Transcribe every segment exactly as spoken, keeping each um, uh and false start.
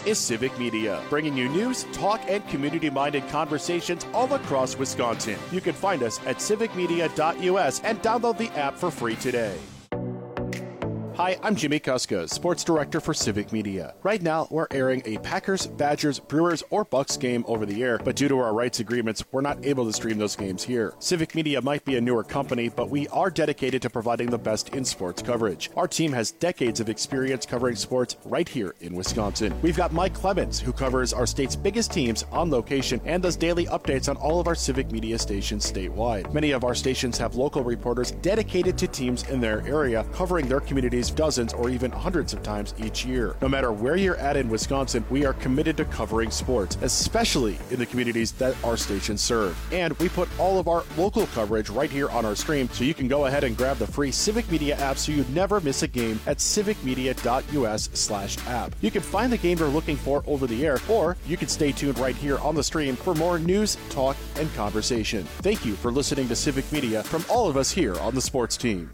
is Civic Media, bringing you news, talk, and community-minded conversations all across Wisconsin. You can find us at civic media dot U S and download the app for free today. Hi, I'm Jimmy Kuska, Sports Director for Civic Media. Right now, we're airing a Packers, Badgers, Brewers, or Bucks game over the air, but due to our rights agreements, we're not able to stream those games here. Civic Media might be a newer company, but we are dedicated to providing the best in sports coverage. Our team has decades of experience covering sports right here in Wisconsin. We've got Mike Clemens, who covers our state's biggest teams on location and does daily updates on all of our Civic Media stations statewide. Many of our stations have local reporters dedicated to teams in their area, covering their communities dozens or even hundreds of times each year. No matter where you're at in Wisconsin, we are committed to covering sports, especially in the communities that our stations serve. And we put all of our local coverage right here on our stream, so you can go ahead and grab the free Civic Media app so you never miss a game at civic media dot U S slash app. You can find the game you're looking for over the air, or you can stay tuned right here on the stream for more news, talk, and conversation. Thank you for listening to Civic Media from all of us here on the sports team.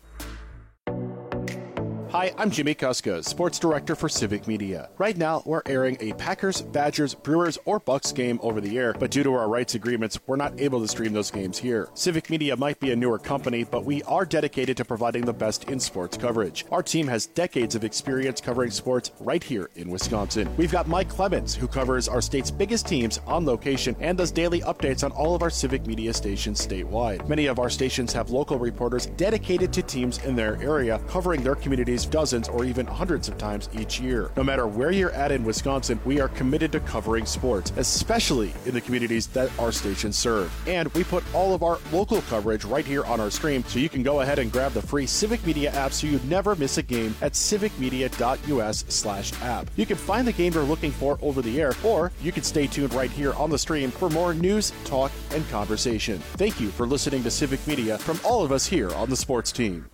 Hi, I'm Jimmy Kuska, Sports Director for Civic Media. Right now, we're airing a Packers, Badgers, Brewers, or Bucks game over the air, but due to our rights agreements, we're not able to stream those games here. Civic Media might be a newer company, but we are dedicated to providing the best in sports coverage. Our team has decades of experience covering sports right here in Wisconsin. We've got Mike Clemens, who covers our state's biggest teams on location and does daily updates on all of our Civic Media stations statewide. Many of our stations have local reporters dedicated to teams in their area, covering their communities dozens or even hundreds of times each year. No matter where you're at in Wisconsin, we are committed to covering sports, especially in the communities that our stations serve. And we put all of our local coverage right here on our stream, so you can go ahead and grab the free Civic Media app so you never miss a game at civic media dot U S slash app. You can find the game you're looking for over the air, or you can stay tuned right here on the stream for more news, talk, and conversation. Thank you for listening to Civic Media from all of us here on the sports team.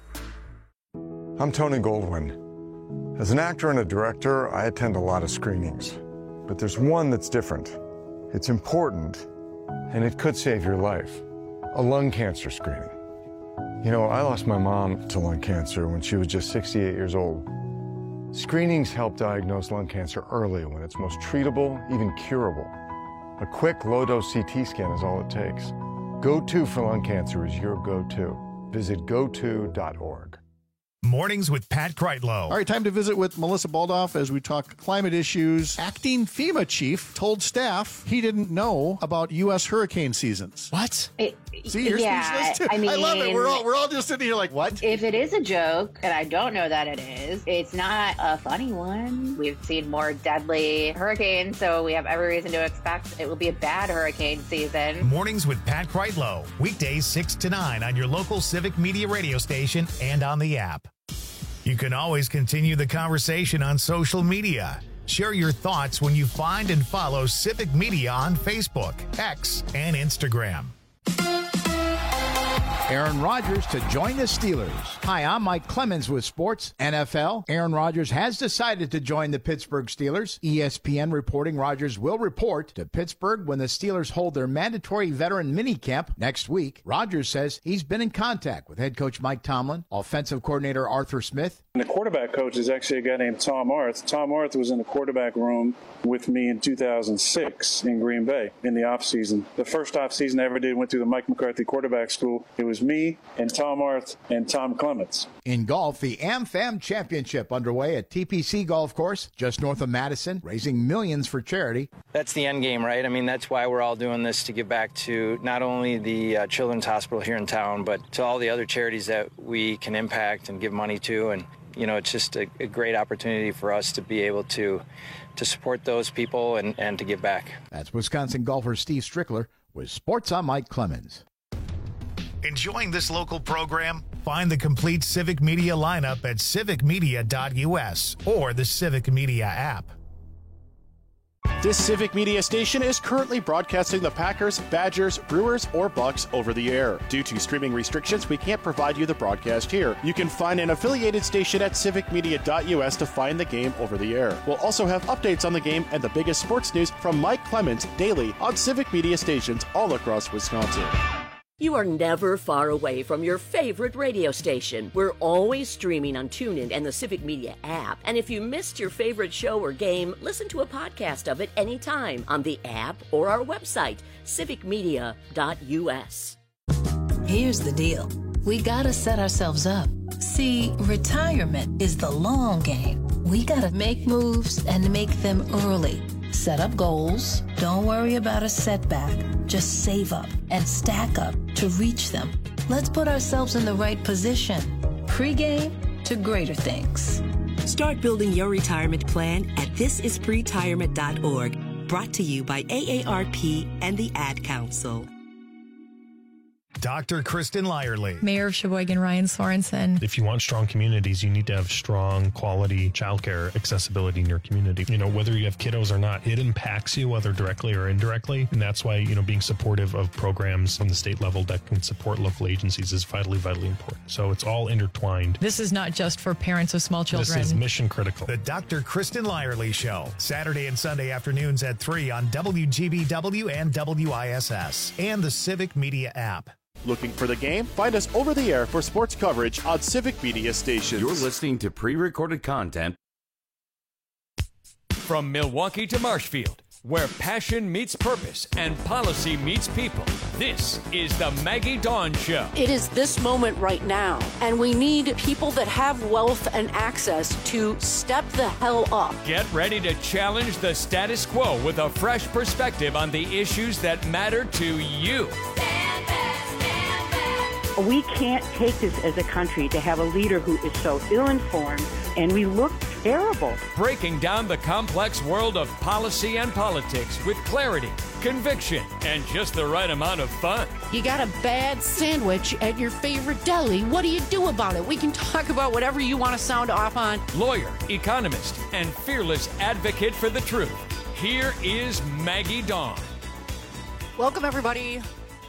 I'm Tony Goldwyn. As an actor and a director, I attend a lot of screenings. But there's one that's different. It's important, and it could save your life. A lung cancer screening. You know, I lost my mom to lung cancer when she was just sixty-eight years old. Screenings help diagnose lung cancer early when it's most treatable, even curable. A quick, low-dose C T scan is all it takes. Go To for lung cancer is your go-to. Visit go to dot org. Mornings with Pat Kreitlow. All right, time to visit with Melissa Baldoff as we talk climate issues. Acting FEMA chief told staff he didn't know about U S hurricane seasons. What? It, See, you're yeah, speechless too. I mean, I love it. We're all we're all just sitting here like, what? If it is a joke, and I don't know that it is, it's not a funny one. We've seen more deadly hurricanes, so we have every reason to expect it will be a bad hurricane season. Mornings with Pat Kreitlow. Weekdays six to nine on your local Civic Media radio station and on the app. You can always continue the conversation on social media. Share your thoughts when you find and follow Civic Media on Facebook, X, and Instagram. Aaron Rodgers to join the Steelers. Hi, I'm Mike Clemens with Sports N F L. Aaron Rodgers has decided to join the Pittsburgh Steelers. E S P N reporting Rodgers will report to Pittsburgh when the Steelers hold their mandatory veteran minicamp next week. Rodgers says he's been in contact with head coach Mike Tomlin, offensive coordinator Arthur Smith. And the quarterback coach is actually a guy named Tom Arth. Tom Arth was in the quarterback room with me in two thousand six in Green Bay in the offseason. The first offseason I ever did went through the Mike McCarthy quarterback school. It was me and Tom Arth and Tom Clements. In golf, the AmFam Championship underway at T P C Golf Course, just north of Madison, raising millions for charity. That's the end game, right? I mean, that's why we're all doing this, to give back to not only the uh, Children's Hospital here in town, but to all the other charities that we can impact and give money to. And, you know, it's just a, a great opportunity for us to be able to to support those people and, and to give back. That's Wisconsin golfer Steve Strickler with Sports on Mike Clemens. Enjoying this local program? Find the complete Civic Media lineup at civic media dot U S or the Civic Media app. This Civic Media station is currently broadcasting the Packers, Badgers, Brewers, or Bucks over the air. Due to streaming restrictions, we can't provide you the broadcast here. You can find an affiliated station at civic media dot U S to find the game over the air. We'll also have updates on the game and the biggest sports news from Mike Clemens daily on Civic Media stations all across Wisconsin. You are never far away from your favorite radio station. We're always streaming on TuneIn and the Civic Media app. And if you missed your favorite show or game, listen to a podcast of it anytime on the app or our website, civic media dot u s. Here's the deal. We gotta set ourselves up. See, retirement is the long game. We gotta make moves and make them early. Set up goals. Don't worry about a setback. Just save up and stack up to reach them. Let's put ourselves in the right position. Pre-game to greater things. Start building your retirement plan at this is pretirement dot org. Brought to you by A A R P and the Ad Council. Doctor Kristen Lyerly. Mayor of Sheboygan, Ryan Sorensen. If you want strong communities, you need to have strong quality childcare accessibility in your community. You know, whether you have kiddos or not, it impacts you, whether directly or indirectly. And that's why, you know, being supportive of programs from the state level that can support local agencies is vitally, vitally important. So it's all intertwined. This is not just for parents of small children. This is mission critical. The Doctor Kristen Lyerly Show, Saturday and Sunday afternoons at three on W G B W and W I S S and the Civic Media app. Looking for the game? Find us over the air for sports coverage on Civic Media stations. You're listening to pre-recorded content. From Milwaukee to Marshfield, where passion meets purpose and policy meets people, this is the Maggie Dawn Show. It is this moment right now, and we need people that have wealth and access to step the hell up. Get ready to challenge the status quo with a fresh perspective on the issues that matter to you. We can't take this as a country to have a leader who is so ill-informed, and we look terrible. Breaking down the complex world of policy and politics with clarity, conviction, and just the right amount of fun. You got a bad sandwich at your favorite deli. What do you do about it? We can talk about whatever you want to sound off on. Lawyer, economist, and fearless advocate for the truth. Here is Maggie Dawn. Welcome, everybody.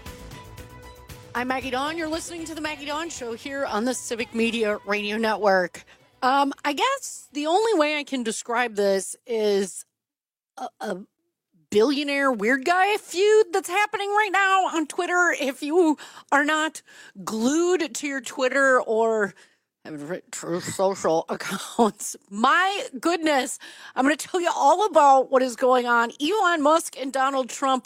I'm Maggie Dawn. You're listening to the Maggie Dawn Show here on the Civic Media Radio Network. Um, I guess the only way I can describe this is a, a billionaire weird guy feud that's happening right now on Twitter. If you are not glued to your Twitter or Truth Social accounts, my goodness, I'm going to tell you all about what is going on. Elon Musk and Donald Trump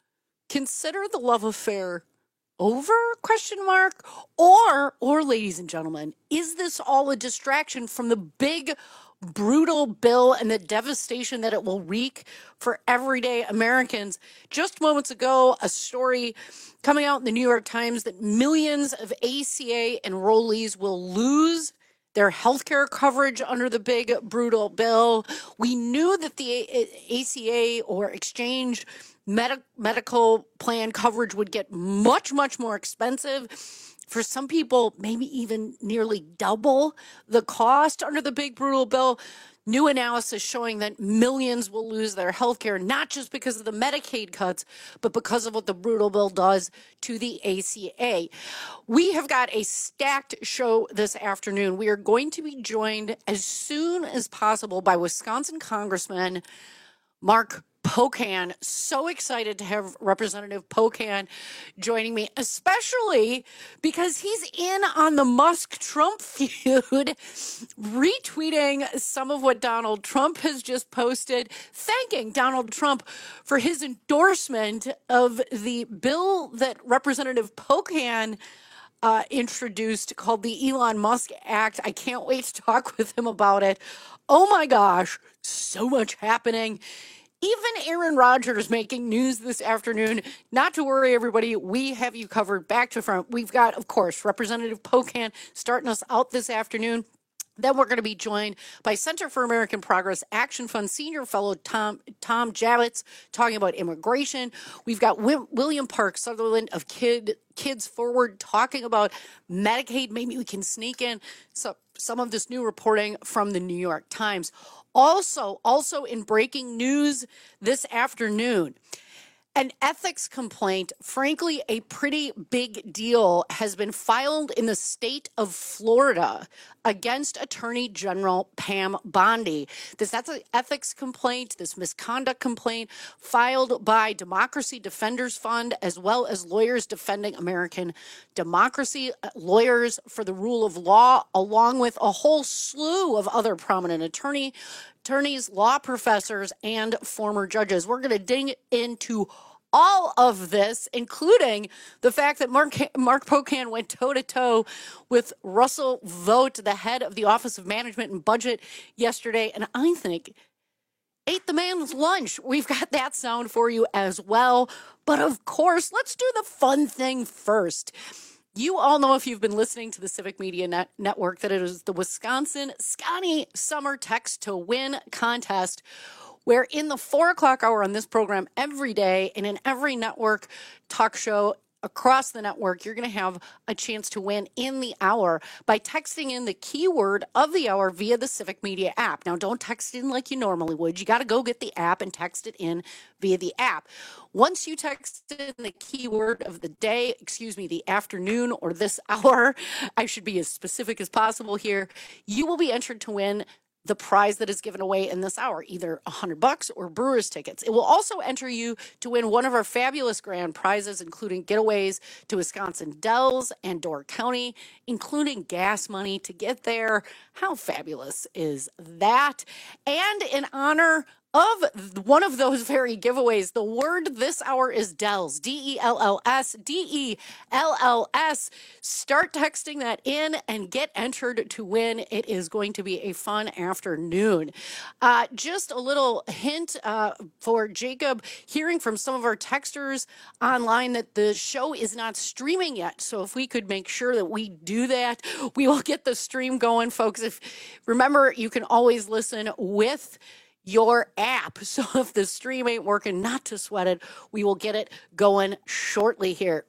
consider the love affair over, question mark, or, or ladies and gentlemen, is this all a distraction from the big, brutal bill and the devastation that it will wreak for everyday Americans? Just moments ago, a story coming out in the New York Times that millions of A C A enrollees will lose their health care coverage under the big, brutal bill. We knew that the A C A or exchange Medi- medical plan coverage would get much, much more expensive. For some people, maybe even nearly double the cost under the big, brutal bill. New analysis showing that millions will lose their health care, not just because of the Medicaid cuts, but because of what the brutal bill does to the A C A. We have got a stacked show this afternoon. We are going to be joined as soon as possible by Wisconsin Congressman Mark Pocan. So excited to have Representative Pocan joining me, especially because he's in on the Musk-Trump feud, retweeting some of what Donald Trump has just posted, thanking Donald Trump for his endorsement of the bill that Representative Pocan uh, introduced called the Elon Musk Act. I can't wait to talk with him about it. Oh my gosh, so much happening. Even Aaron Rodgers making news this afternoon. Not to worry, everybody. We have you covered back to front. We've got, of course, Representative Pocan starting us out this afternoon. Then we're going to be joined by Center for American Progress Action Fund Senior Fellow Tom Tom Javits talking about immigration. We've got w- William Park Sutherland of Kid Kids Forward talking about Medicaid. Maybe we can sneak in some, some of this new reporting from the New York Times. Also, also in breaking news this afternoon, An ethics complaint, frankly, a pretty big deal, has been filed in the state of Florida against Attorney General Pam Bondi. This that's an ethics complaint, this misconduct complaint filed by Democracy Defenders Fund, as well as Lawyers Defending American Democracy, Lawyers for the Rule of Law, along with a whole slew of other prominent attorney attorneys, law professors, and former judges. We're going to dig into all of this, including the fact that Mark Mark Pocan went toe-to-toe with Russell Vought, the head of the Office of Management and Budget, yesterday, and I think ate the man's lunch. We've got that sound for you as well. But of course, let's do the fun thing first. You all know, if you've been listening to the Civic Media Net- Network, that it is the Wisconsin Scotty Summer Text to Win contest, where in the four o'clock hour on this program every day and in every network talk show across the network, you're going to have a chance to win in the hour by texting in the keyword of the hour via the Civic Media app. Now, don't text in like you normally would. You got to go get the app and text it in via the app. Once you text in the keyword of the day, excuse me, the afternoon or this hour, I should be as specific as possible here, you will be entered to win the prize that is given away in this hour, either a hundred bucks or Brewers tickets. It will also enter you to win one of our fabulous grand prizes, including getaways to Wisconsin Dells and Door County, including gas money to get there. How fabulous is that? And in honor of one of those very giveaways, the word this hour is Dells, D E L L S, D E L L S. Start texting that in and get entered to win. It is going to be a fun afternoon. Uh, just a little hint uh, for Jacob, hearing from some of our texters online that the show is not streaming yet. So if we could make sure that we do that, we will get the stream going, folks. If remember, you can always listen with your app. So if the stream ain't working, not to sweat it. We will get it going shortly here.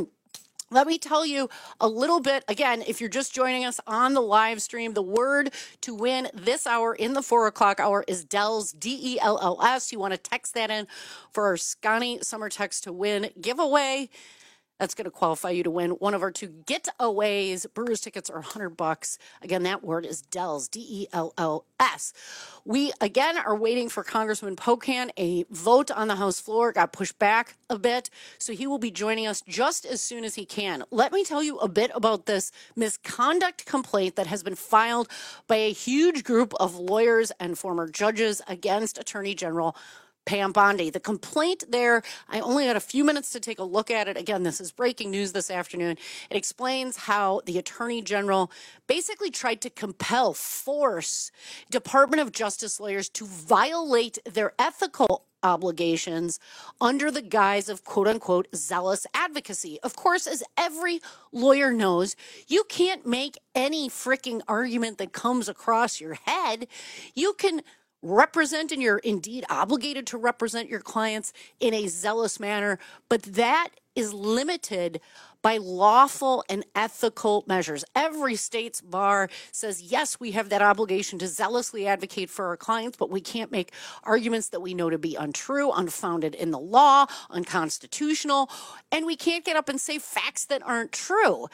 Let me tell you a little bit, again, if you're just joining us on the live stream, the word to win this hour in the four o'clock hour is Dells, D E L L S. You want to text that in for our Scotty Summer Text to Win giveaway. That's going to qualify you to win one of our two getaways. Brewers tickets are one hundred bucks. Again, that word is Dells, D E L L S. We, again, are waiting for Congressman Pocan. A vote on the House floor got pushed back a bit, so he will be joining us just as soon as he can. Let me tell you a bit about this misconduct complaint that has been filed by a huge group of lawyers and former judges against Attorney General Pam Bondi. The complaint there, I only had a few minutes to take a look at it. Again, this is breaking news this afternoon. It explains how the Attorney General basically tried to compel, force Department of Justice lawyers to violate their ethical obligations under the guise of quote unquote zealous advocacy. Of course, as every lawyer knows, you can't make any freaking argument that comes across your head. You can represent, and you're indeed obligated to represent your clients in a zealous manner, but that is limited by lawful and ethical measures. Every state's bar says, yes, we have that obligation to zealously advocate for our clients, but we can't make arguments that we know to be untrue, unfounded in the law, unconstitutional, and we can't get up and say facts that aren't true.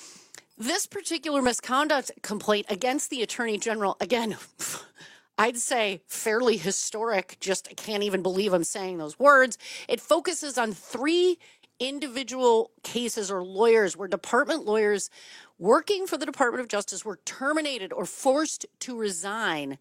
This particular misconduct complaint against the Attorney General, again, I'd say fairly historic, just I can't even believe I'm saying those words. It focuses on three individual cases or lawyers where department lawyers working for the Department of Justice were terminated or forced to resign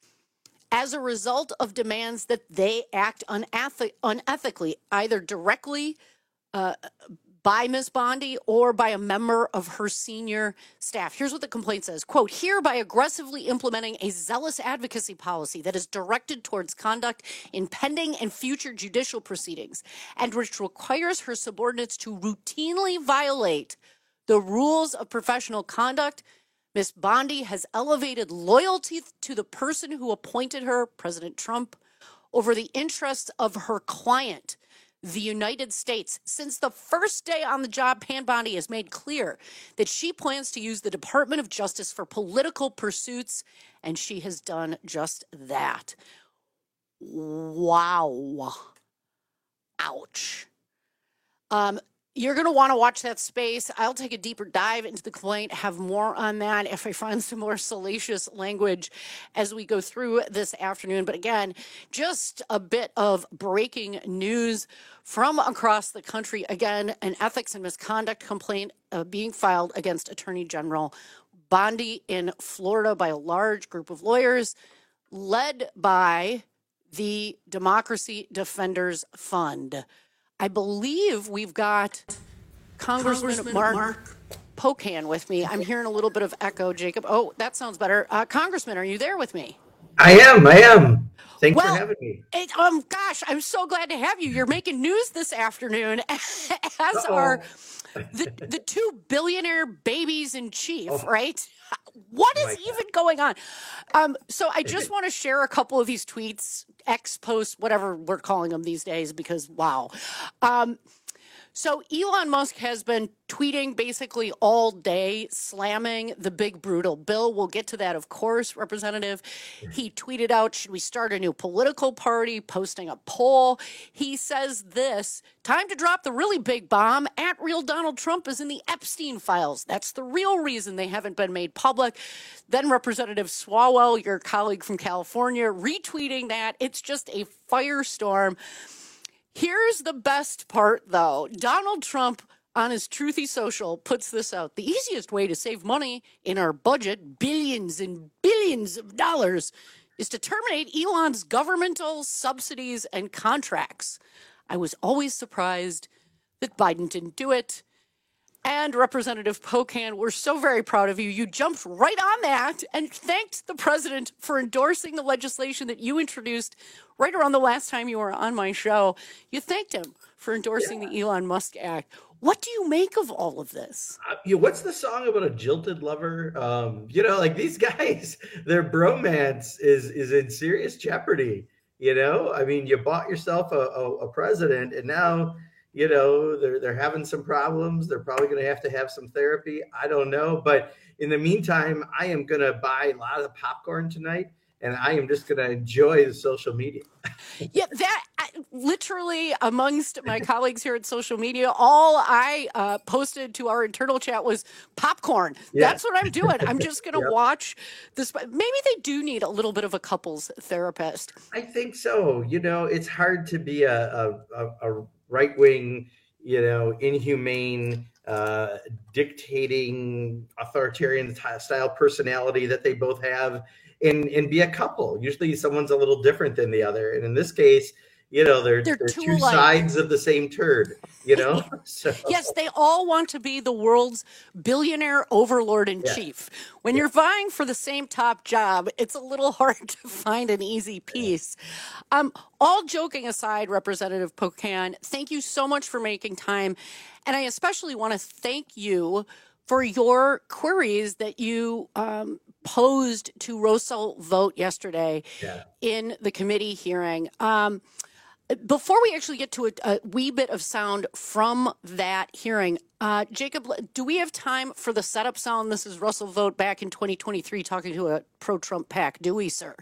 as a result of demands that they act uneth- unethically, either directly uh, by Miz Bondi or by a member of her senior staff. Here's what the complaint says, quote, hereby aggressively implementing a zealous advocacy policy that is directed towards conduct in pending and future judicial proceedings and which requires her subordinates to routinely violate the rules of professional conduct. Miz Bondi has elevated loyalty to the person who appointed her, President Trump, over the interests of her client, the United States. Since the first day on the job, Pam Bondi has made clear that she plans to use the Department of Justice for political pursuits, and she has done just that. Wow. ouch. Um, You're going to want to watch that space. I'll take a deeper dive into the complaint, have more on that if I find some more salacious language as we go through this afternoon. But again, just a bit of breaking news from across the country. Again, an ethics and misconduct complaint uh, being filed against Attorney General Bondi in Florida by a large group of lawyers led by the Democracy Defenders Fund. I believe we've got Congressman, Congressman Mark, Mark Pocan with me. I'm hearing a little bit of echo, Jacob. Oh, that sounds better. Uh, Congressman, are you there with me? I am. I am. Thanks well, for having me. It, um, gosh, I'm so glad to have you. You're making news this afternoon, as Uh-oh. are the the two billionaire babies in chief, oh. right? What is oh even going on? Um, so I just want to share a couple of these tweets, X posts, whatever we're calling them these days, because wow. Um, so Elon Musk has been tweeting basically all day, slamming the big brutal bill. We'll get to that, of course, Representative. He tweeted out, should we start a new political party, posting a poll. He says this, time to drop the really big bomb. At real Donald Trump is in the Epstein files. That's the real reason they haven't been made public. Then Representative Swalwell, your colleague from California, retweeting that. It's just a firestorm. Here's the best part, though. Donald Trump, on his Truthy Social, puts this out. The easiest way to save money in our budget, billions and billions of dollars, is to terminate Elon's governmental subsidies and contracts. I was always surprised that Biden didn't do it. And Representative Pocan, we're so very proud of you. You jumped right on that and thanked the president for endorsing the legislation that you introduced right around the last time you were on my show. You thanked him for endorsing yeah. the Elon Musk Act. What do you make of all of this? Uh, you know, what's the song about a jilted lover? Um, you know, like these guys, their bromance is is in serious jeopardy. You know, I mean, you bought yourself a, a, a president, and now, you know, they're they're having some problems. They're probably going to have to have some therapy. I don't know. But in the meantime, I am going to buy a lot of popcorn tonight, and I am just going to enjoy the social media. Yeah, that I, literally amongst my colleagues here at social media, all I uh, posted to our internal chat was popcorn. Yeah. That's what I'm doing. I'm just going to yep. watch this. Maybe they do need a little bit of a couples therapist. I think so. You know, it's hard to be a, a, a, a right-wing, you know, inhumane, uh, dictating, authoritarian style personality that they both have, and and be a couple. Usually someone's a little different than the other. And in this case, you know, they're, they're, they're two alike. sides of the same turd, you know? So. Yes, they all want to be the world's billionaire overlord in yeah. chief. When yeah. you're vying for the same top job, it's a little hard to find an easy piece. Yeah. Um, all joking aside, Representative Pocan, thank you so much for making time. And I especially want to thank you for your queries that you um, posed to Russell Vought yesterday yeah. in the committee hearing. Um, Before we actually get to a, a wee bit of sound from that hearing, uh, Jacob, do we have time for the setup sound? This is Russell Vought back in twenty twenty-three talking to a pro-Trump PAC. Do we, sir?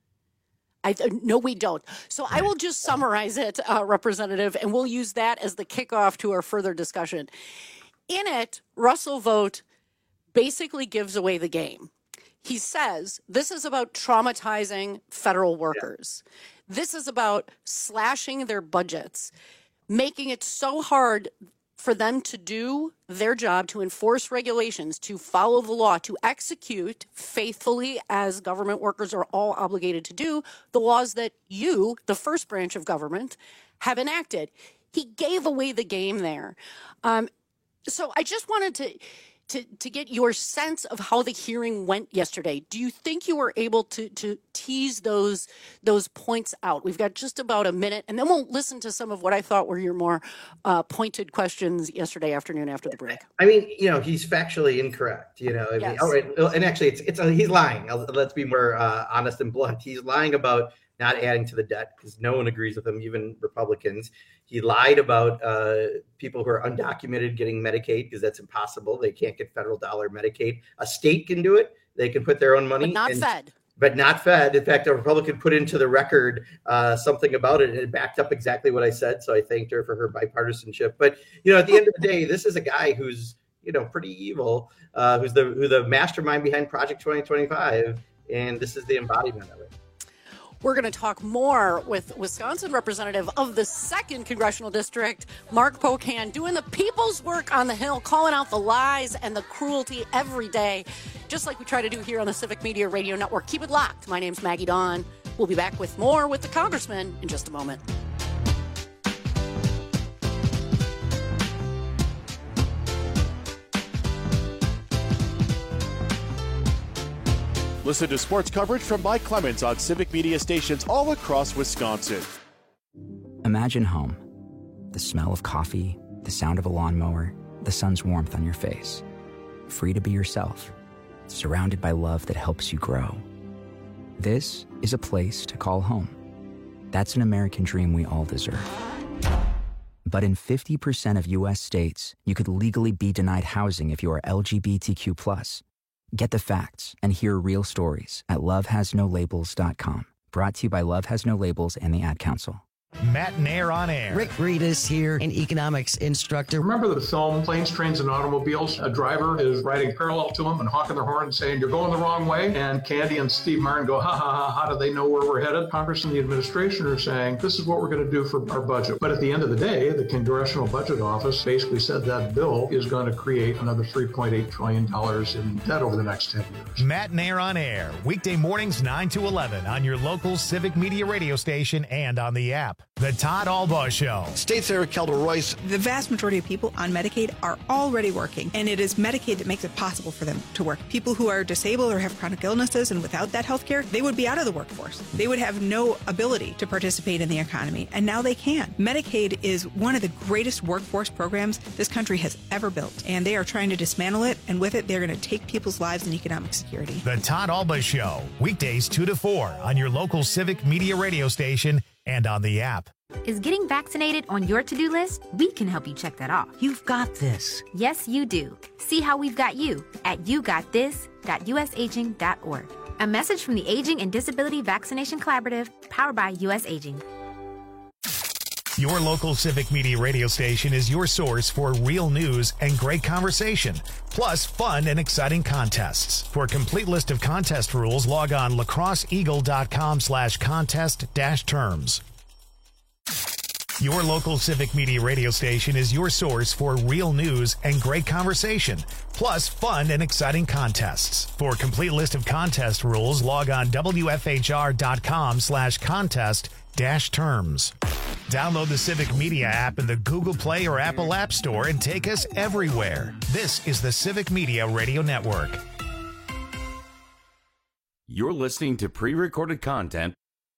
I, no, we don't. So I will just summarize it, uh, Representative, and we'll use that as the kickoff to our further discussion. In it, Russell Vought basically gives away the game. He says this is about traumatizing federal workers. Yeah. This is about slashing their budgets, making it so hard for them to do their job, to enforce regulations, to follow the law, to execute faithfully, as government workers are all obligated to do, the laws that you, the first branch of government, have enacted. He gave away the game there. Um, so I just wanted to... To, to get your sense of how the hearing went yesterday. Do you think you were able to to tease those those points out? We've got just about a minute, and then we'll listen to some of what I thought were your more uh, pointed questions yesterday afternoon after the break. I mean, you know, he's factually incorrect. You know, I yes. mean, all right, and actually, it's it's a, he's lying. Let's be more uh, honest and blunt. He's lying about not adding to the debt because no one agrees with him, even Republicans. He lied about uh, people who are undocumented getting Medicaid because that's impossible. They can't get federal dollar Medicaid. A state can do it. They can put their own money. But not and, Fed. but not fed. In fact, a Republican put into the record uh, something about it, and it backed up exactly what I said. So I thanked her for her bipartisanship. But, you know, at the end of the day, this is a guy who's, you know, pretty evil, uh, who's the who's the mastermind behind Project twenty twenty-five. And this is the embodiment of it. We're going to talk more with Wisconsin representative of the second congressional district, Mark Pocan, doing the people's work on the Hill, calling out the lies and the cruelty every day, just like we try to do here on the Civic Media Radio Network. Keep it locked. My name's Maggie Dawn. We'll be back with more with the congressman in just a moment. Listen to sports coverage from Mike Clemens on Civic Media stations all across Wisconsin. Imagine home. The smell of coffee, the sound of a lawnmower, the sun's warmth on your face. Free to be yourself, surrounded by love that helps you grow. This is a place to call home. That's an American dream we all deserve. But in fifty percent of U S states, you could legally be denied housing if you are L G B T Q plus. Get the facts and hear real stories at love has no labels dot com. Brought to you by Love Has No Labels and the Ad Council. Matt Nair on air. Rick Breedis here, an economics instructor. Remember the film Planes, Trains, and Automobiles? A driver is riding parallel to him and honking their horn and saying, "You're going the wrong way." And Candy and Steve Martin go, ha, ha, ha, how do they know where we're headed? Congress and the administration are saying, this is what we're going to do for our budget. But at the end of the day, the Congressional Budget Office basically said that bill is going to create another three point eight trillion dollars in debt over the next ten years. Matt Nair on air, weekday mornings nine to eleven on your local Civic Media radio station and on the app. The Todd Albaugh Show. State Senator Kelda Royce. The vast majority of people on Medicaid are already working, and it is Medicaid that makes it possible for them to work. People who are disabled or have chronic illnesses and without that health care, they would be out of the workforce. They would have no ability to participate in the economy, and now they can. Medicaid is one of the greatest workforce programs this country has ever built, and they are trying to dismantle it, and with it, they're going to take people's lives and economic security. The Todd Albaugh Show, weekdays two to four on your local Civic Media radio station and on the app. Is getting vaccinated on your to-do list? We can help you check that off. You've got this. Yes, you do. See how we've got you at you got this dot u s aging dot org. A message from the Aging and Disability Vaccination Collaborative, powered by U S Aging. Your local Civic Media radio station is your source for real news and great conversation, plus fun and exciting contests. For a complete list of contest rules, log on lacrosseeagle.com slash contest dash terms. Your local Civic Media radio station is your source for real news and great conversation, plus fun and exciting contests. For a complete list of contest rules, log on w f h r dot com slash contest dash terms. Download the Civic Media app in the Google Play or Apple App Store and take us everywhere. This is the Civic Media Radio Network. You're listening to pre-recorded content.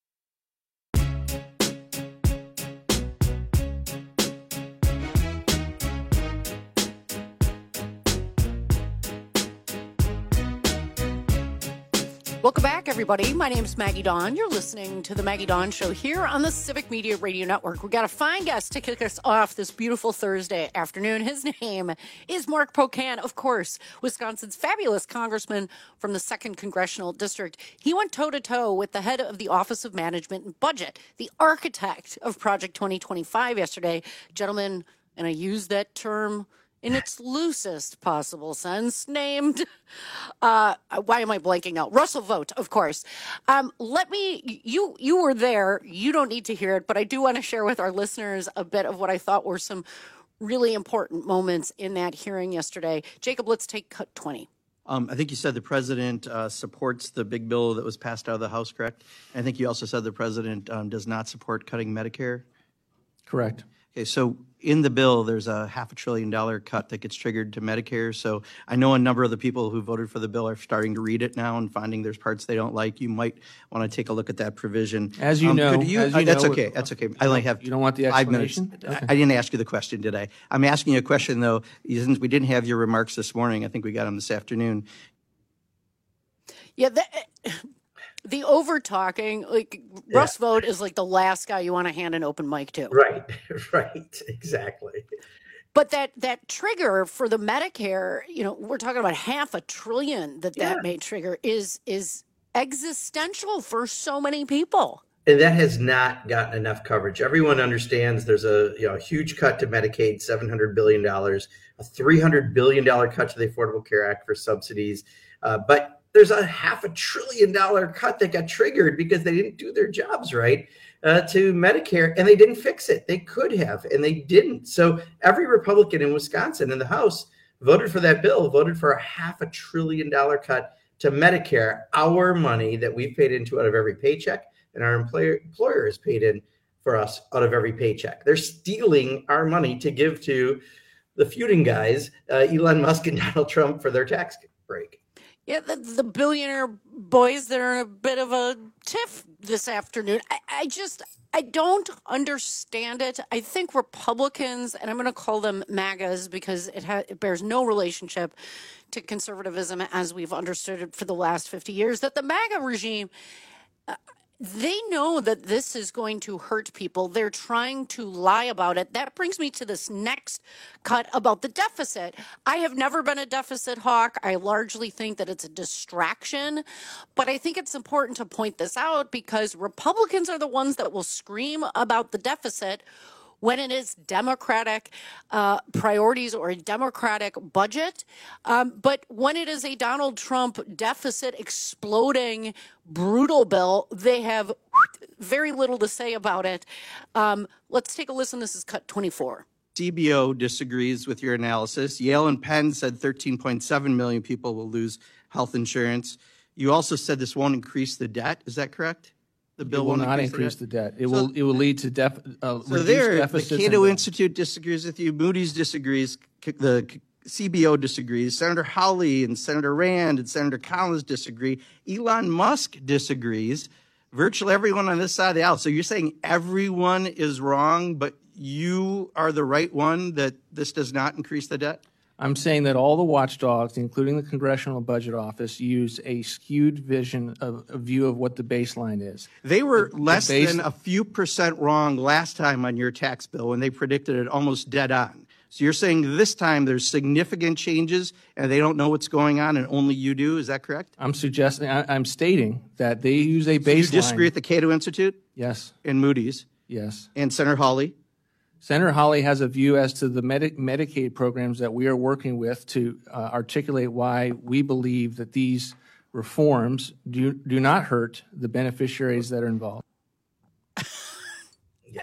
Welcome back, everybody. My name is Maggie Dawn. You're listening to the Maggie Dawn Show here on the Civic Media Radio Network. We got a fine guest to kick us off this beautiful Thursday afternoon. His name is Mark Pocan, of course, Wisconsin's fabulous congressman from the second Congressional District. He went toe-to-toe with the head of the Office of Management and Budget, the architect of Project twenty twenty-five yesterday. Gentlemen, and I use that term in its loosest possible sense, named, uh, why am I blanking now? Russell Vought, of course. Um, let me, you you were there. You don't need to hear it, but I do want to share with our listeners a bit of what I thought were some really important moments in that hearing yesterday. Jacob, let's take cut twenty. Um, I think you said the president uh, supports the big bill that was passed out of the House, correct? I think you also said the president um, does not support cutting Medicare. Correct. Okay, so in the bill, there's a half a trillion dollar cut that gets triggered to Medicare. So I know a number of the people who voted for the bill are starting to read it now and finding there's parts they don't like. You might want to take a look at that provision. As you um, know, could you, as you uh, that's know, okay. That's okay. I only have you don't want the five minutes. explanation? Okay. I, I didn't ask you the question, did I? I'm asking you a question though. Since we didn't have your remarks this morning, I think we got them this afternoon. Yeah. That, The over talking, like yeah. Russ Vought is like the last guy you want to hand an open mic to. Right, right, exactly. But that that trigger for the Medicare, you know, we're talking about half a trillion that that yeah. may trigger is is existential for so many people. And that has not gotten enough coverage. Everyone understands there's a you know a huge cut to Medicaid, seven hundred billion dollars, a three hundred billion dollars cut to the Affordable Care Act for subsidies. Uh, but there's a half a trillion dollar cut that got triggered because they didn't do their jobs right uh, to Medicare, and they didn't fix it. They could have, and they didn't. So every Republican in Wisconsin in the House voted for that bill, voted for a half a trillion dollar cut to Medicare, our money that we've paid into out of every paycheck, and our employer, employer is paid in for us out of every paycheck. They're stealing our money to give to the feuding guys, uh, Elon Musk and Donald Trump, for their tax break. Yeah, the, the billionaire boys that are in a bit of a tiff this afternoon. I, I just, I don't understand it. I think Republicans, and I'm going to call them MAGAs because it, ha- it bears no relationship to conservatism as we've understood it for the last fifty years, that the MAGA regime, uh, they know that this is going to hurt people. They're trying to lie about it. That brings me to this next cut about the deficit. I have never been a deficit hawk. I largely think that it's a distraction. But I think it's important to point this out because Republicans are the ones that will scream about the deficit when it is Democratic uh, priorities or a Democratic budget. Um, but when it is a Donald Trump deficit exploding brutal bill, they have very little to say about it. Um, let's take a listen. This is cut twenty-four. C B O disagrees with your analysis. Yale and Penn said thirteen point seven million people will lose health insurance. You also said this won't increase the debt. Is that correct? The bill it will won't not increase, increase the debt. It so, will it will lead to def, uh, so reduced there, deficits. The Cato Institute disagrees with you. Moody's disagrees. The C B O disagrees. Senator Hawley and Senator Rand and Senator Collins disagree. Elon Musk disagrees. Virtually everyone on this side of the aisle. So you're saying everyone is wrong, but you are the right one, that this does not increase the debt? I'm saying that all the watchdogs, including the Congressional Budget Office, use a skewed vision of a view of what the baseline is. They were the, less the base- than a few percent wrong last time on your tax bill when they predicted it almost dead on. So you're saying this time there's significant changes and they don't know what's going on and only you do. Is that correct? I'm suggesting, I, I'm stating that they use a baseline. So you disagree with the Cato Institute? Yes. And Moody's? Yes. And Senator Hawley? Senator Hawley has a view as to the Medi- Medicaid programs that we are working with to uh, articulate why we believe that these reforms do, do not hurt the beneficiaries that are involved. yeah.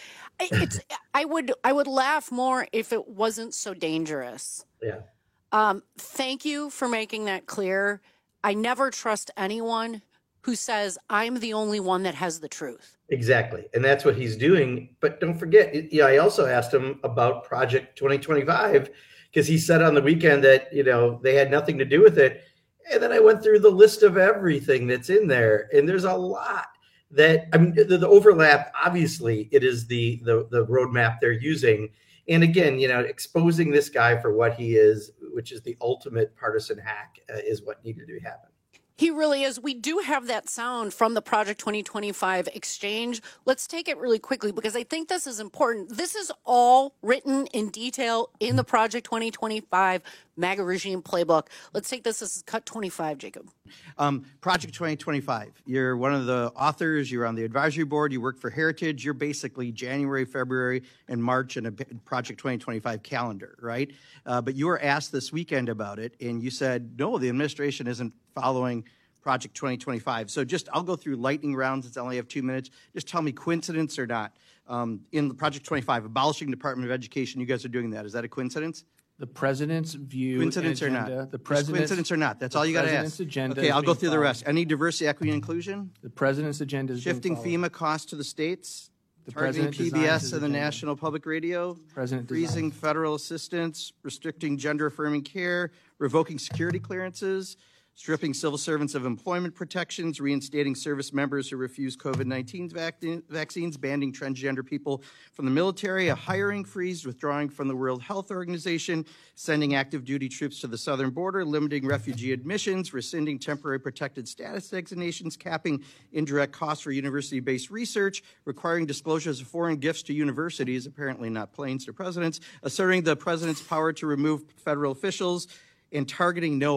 It's, I would I would laugh more if it wasn't so dangerous. Yeah. Um, thank you for making that clear. I never trust anyone who says I'm the only one that has the truth. Exactly. And that's what he's doing. But don't forget, yeah, I also asked him about Project twenty twenty-five because he said on the weekend that, you know, they had nothing to do with it. And then I went through the list of everything that's in there. And there's a lot that, I mean, the, the overlap, obviously, it is the, the, the roadmap they're using. And again, you know, exposing this guy for what he is, which is the ultimate partisan hack, uh, is what needed to happen. He really is. We do have that sound from the Project twenty twenty-five exchange. Let's take it really quickly because I think this is important. This is all written in detail in the Project twenty twenty-five MAGA regime playbook. Let's take this. This is cut twenty-five, Jacob. Um, Project twenty twenty-five. You're one of the authors. You're on the advisory board. You work for Heritage. You're basically January, February, and March in a Project twenty twenty-five calendar, right? Uh, but you were asked this weekend about it, and you said, no, the administration isn't following Project twenty twenty-five. So just, I'll go through lightning rounds since I only have two minutes. Just tell me coincidence or not. Um, in the Project twenty-five, abolishing Department of Education, you guys are doing that. Is that a coincidence? The president's view. Coincidence agenda, or not? The president's coincidence or not? That's all you got to ask. Agenda okay, I'll go through followed. the rest. Any diversity, equity, and inclusion? The president's agenda is shifting FEMA costs to the states. The targeting P B S and the agenda. National Public Radio. President freezing designs. federal assistance. Restricting gender-affirming care. Revoking security clearances. Stripping civil servants of employment protections, reinstating service members who refuse COVID nineteen vac- vaccines, banning transgender people from the military, a hiring freeze, withdrawing from the World Health Organization, sending active duty troops to the southern border, limiting refugee admissions, rescinding temporary protected status designations, capping indirect costs for university-based research, requiring disclosures of foreign gifts to universities, apparently not planes to presidents, asserting the president's power to remove federal officials, and targeting NOAA.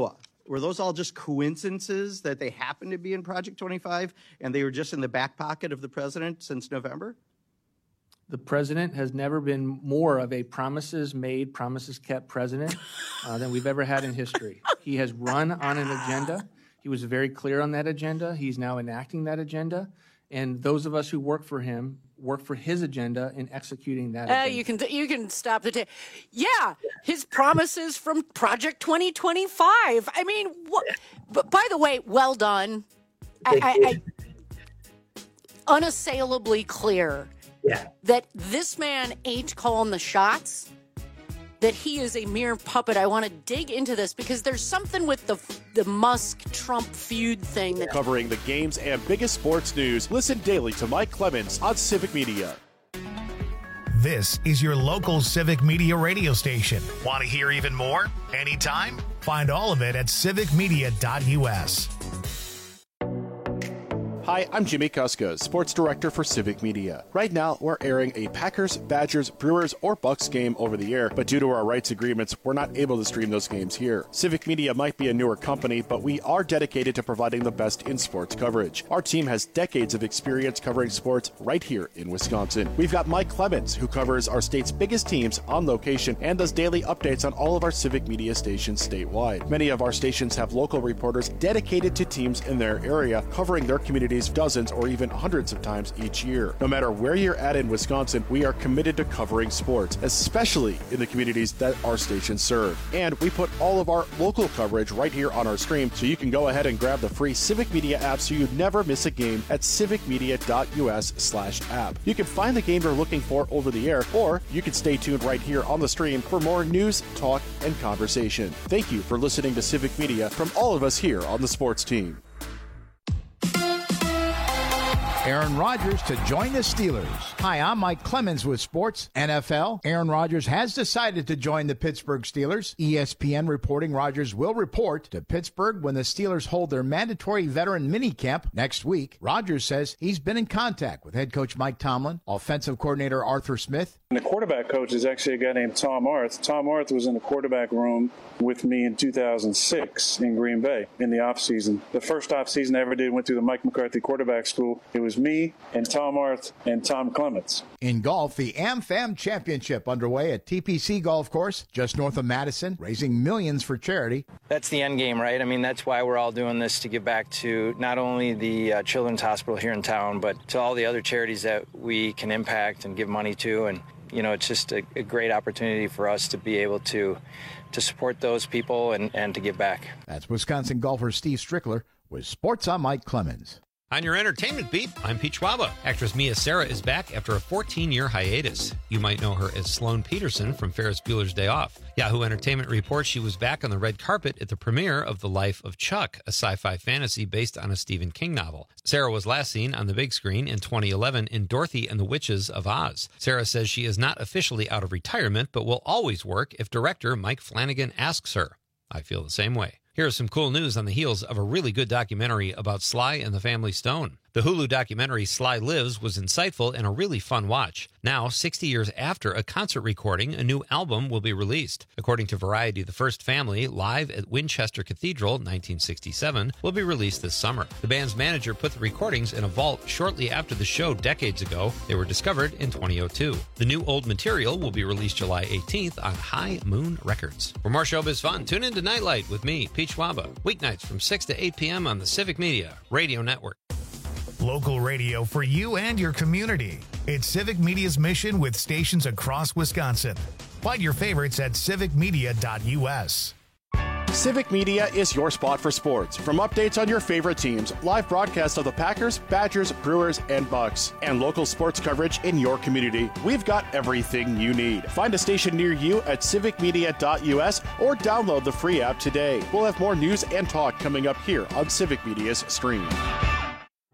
were those all just coincidences that they happened to be in Project twenty-five and they were just in the back pocket of the president since November? The president has never been more of a promises made, promises kept president uh, than we've ever had in history. He has run on an agenda. He was very clear on that agenda. He's now enacting that agenda. And those of us who work for him work for his agenda in executing that Uh, agenda. you can you can stop the tape. Yeah, his promises from Project twenty twenty-five. I mean, what, but by the way, well done. I, I, I, unassailably clear yeah. that this man ain't calling the shots, that he is a mere puppet. I want to dig into this because there's something with the the Musk-Trump feud thing. That Covering the games and biggest sports news, listen daily to Mike Clemens on Civic Media. This is your local Civic Media radio station. Want to hear even more? Anytime? Find all of it at civic media dot U S. Hi, I'm Jimmy Kuska, Sports Director for Civic Media. Right now, we're airing a Packers, Badgers, Brewers, or Bucks game over the air, but due to our rights agreements, we're not able to stream those games here. Civic Media might be a newer company, but we are dedicated to providing the best in sports coverage. Our team has decades of experience covering sports right here in Wisconsin. We've got Mike Clemens, who covers our state's biggest teams on location and does daily updates on all of our Civic Media stations statewide. Many of our stations have local reporters dedicated to teams in their area, covering their communities dozens or even hundreds of times each year. No matter where you're at in Wisconsin, we are committed to covering sports, especially in the communities that our stations serve. And we put all of our local coverage right here on our stream, so you can go ahead and grab the free Civic Media app so you never miss a game at civic media dot U S slash app. You can find the game you're looking for over the air, or you can stay tuned right here on the stream for more news, talk, and conversation. Thank you for listening to Civic Media from all of us here on the sports team. Aaron Rodgers to join the Steelers. Hi, I'm Mike Clemens with Sports N F L. Aaron Rodgers has decided to join the Pittsburgh Steelers. E S P N reporting Rodgers will report to Pittsburgh when the Steelers hold their mandatory veteran minicamp next week. Rodgers says he's been in contact with head coach Mike Tomlin, offensive coordinator Arthur Smith. And the quarterback coach is actually a guy named Tom Arth. Tom Arth was in the quarterback room with me in two thousand six in Green Bay in the offseason. The first offseason I ever did went through the Mike McCarthy quarterback school. It was me and Tom Arth and Tom Clements. In golf, the AmFam Championship underway at T P C Golf Course, just north of Madison, raising millions for charity. That's the end game, right? I mean, that's why we're all doing this, to give back to not only the uh, Children's Hospital here in town, but to all the other charities that we can impact and give money to. And, you know, it's just a, a great opportunity for us to be able to to support those people and, and to give back. That's Wisconsin golfer Steve Strickler with Sports on Mike Clemens. On your entertainment beat, I'm Pete Schwaba. Actress Mia Sara is back after a fourteen-year hiatus. You might know her as Sloane Peterson from Ferris Bueller's Day Off. Yahoo Entertainment reports she was back on the red carpet at the premiere of The Life of Chuck, a sci-fi fantasy based on a Stephen King novel. Sara was last seen on the big screen in twenty eleven in Dorothy and the Witches of Oz. Sara says she is not officially out of retirement, but will always work if director Mike Flanagan asks her. I feel the same way. Here's some cool news on the heels of a really good documentary about Sly and the Family Stone. The Hulu documentary Sly Lives was insightful and a really fun watch. Now, sixty years after a concert recording, a new album will be released. According to Variety, The First Family, live at Winchester Cathedral, nineteen sixty-seven, will be released this summer. The band's manager put the recordings in a vault shortly after the show decades ago. They were discovered in twenty oh two. The new old material will be released July eighteenth on High Moon Records. For more showbiz fun, tune in to Nightlight with me, Pete Schwaba, weeknights from six to eight p.m. on the Civic Media Radio Network. Local radio for you and your community. It's Civic Media's mission with stations across Wisconsin. Find your favorites at civic media dot U S. Civic Media is your spot for sports. From updates on your favorite teams, live broadcasts of the Packers, Badgers, Brewers, and Bucks, and local sports coverage in your community, we've got everything you need. Find a station near you at civic media dot U S or download the free app today. We'll have more news and talk coming up here on Civic Media's stream.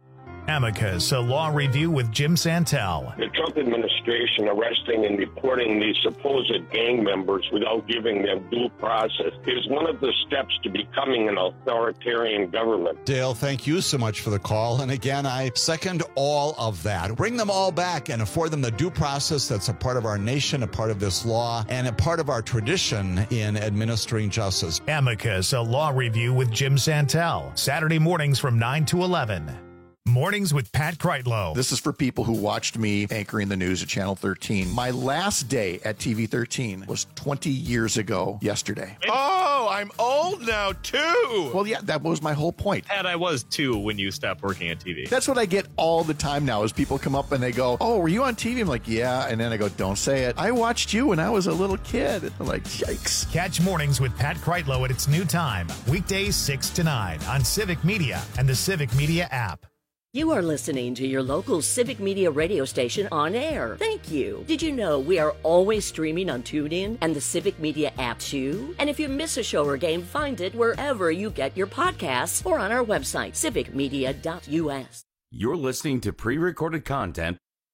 Amicus, a law review with Jim Santel. The Trump administration arresting and deporting these supposed gang members without giving them due process is one of the steps to becoming an authoritarian government. Dale, thank you so much for the call. And again, I second all of that. Bring them all back and afford them the due process that's a part of our nation, a part of this law, and a part of our tradition in administering justice. Amicus, a law review with Jim Santel. Saturday mornings from nine to eleven. Mornings with Pat Kreitlow. This is for people who watched me anchoring the news at Channel thirteen. My last day at T V thirteen was twenty years ago yesterday. Oh, I'm old now, too. Well, yeah, that was my whole point. Pat, I was, too, when you stopped working at T V. That's what I get all the time now is people come up and they go, oh, were you on T V? I'm like, yeah. And then I go, don't say it. I watched you when I was a little kid. I'm like, yikes. Catch Mornings with Pat Kreitlow at its new time. Weekdays six to nine on Civic Media and the Civic Media app. You are listening to your local Civic Media radio station on air. Thank you. Did you know we are always streaming on TuneIn and the Civic Media app too? And if you miss a show or game, find it wherever you get your podcasts or on our website, civic media dot U S. You're listening to pre-recorded content.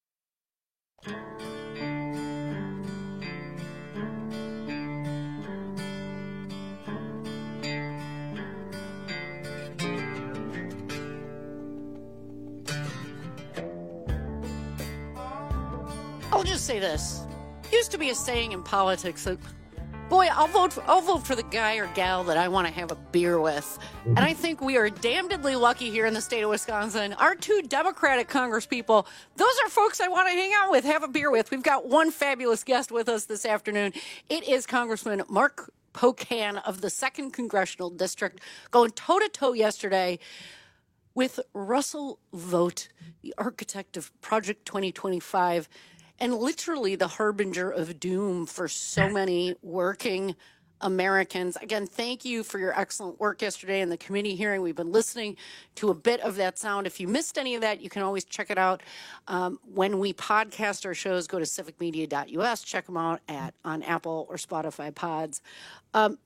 I'll just say this. Used to be a saying in politics that, boy, I'll vote for, I'll vote for the guy or gal that I want to have a beer with. And I think we are damnedly lucky here in the state of Wisconsin. Our two Democratic congresspeople, those are folks I want to hang out with, have a beer with. We've got one fabulous guest with us this afternoon. It is Congressman Mark Pocan of the second Congressional District, going toe-to-toe yesterday with Russell Vought, the architect of Project twenty twenty-five, and literally the harbinger of doom for so many working Americans. Again, thank you for your excellent work yesterday in the committee hearing. We've been listening to a bit of that sound. If you missed any of that, you can always check it out. Um, when we podcast our shows, go to civic media dot U S. Check them out at on Apple or Spotify pods. Um,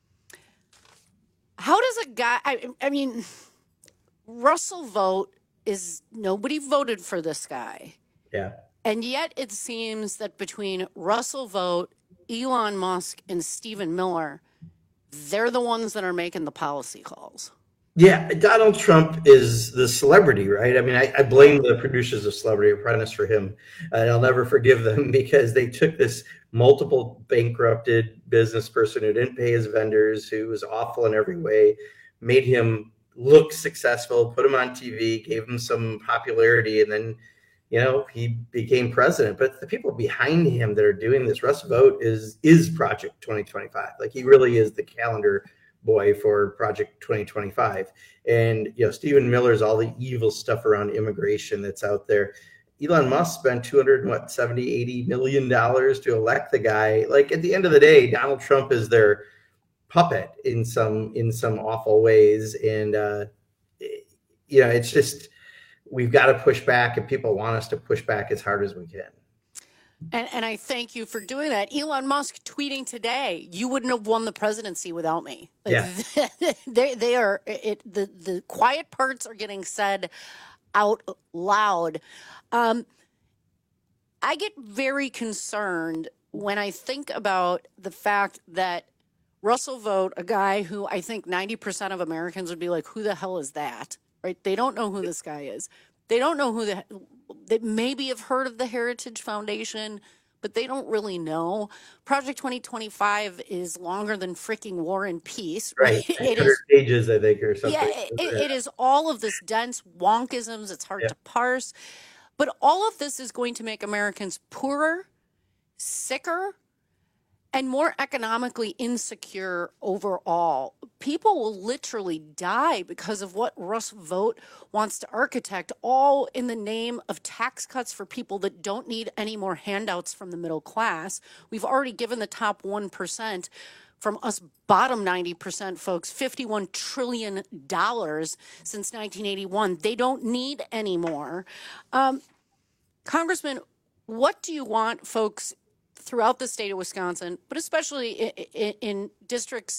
how does a guy, I, I mean, Russell Vought is, nobody voted for this guy. Yeah. And yet it seems that between Russell Vought, Elon Musk, and Stephen Miller, they're the ones that are making the policy calls. Yeah, Donald Trump is the celebrity, right? I mean, I, I blame the producers of Celebrity Apprentice for him, and I'll never forgive them because they took this multiple bankrupted business person who didn't pay his vendors, who was awful in every way, made him look successful, put him on T V, gave him some popularity, and then you know, he became president. But the people behind him that are doing this, Russ Vought is is Project twenty twenty-five. Like, he really is the calendar boy for Project twenty twenty-five. And, you know, Stephen Miller's all the evil stuff around immigration that's out there. Elon Musk spent two hundred, what, seventy, eighty million dollars to elect the guy. Like, at the end of the day, Donald Trump is their puppet in some in some awful ways. And, uh, you know, it's just, we've got to push back, and people want us to push back as hard as we can. And, and I thank you for doing that. Elon Musk tweeting today, you wouldn't have won the presidency without me. Like, yeah. they, they are, it, the, the quiet parts are getting said out loud. Um, I get very concerned when I think about the fact that Russell Vought, a guy who I think ninety percent of Americans would be like, who the hell is that? Right? They don't know who this guy is. They don't know who the, they maybe have heard of the Heritage Foundation, but they don't really know. Project twenty twenty-five is longer than freaking War and Peace. Right. It is pages, I think, or something. Yeah, it, it is all of this dense wonkisms. It's hard yeah. to parse. But all of this is going to make Americans poorer, sicker, and more economically insecure overall. People will literally die because of what Russ Vought wants to architect, all in the name of tax cuts for people that don't need any more handouts from the middle class. We've already given the top one percent from us bottom ninety percent folks fifty-one trillion dollars since nineteen eighty-one. They don't need any more. Um, Congressman, what do you want folks throughout the state of Wisconsin, but especially in, in, in districts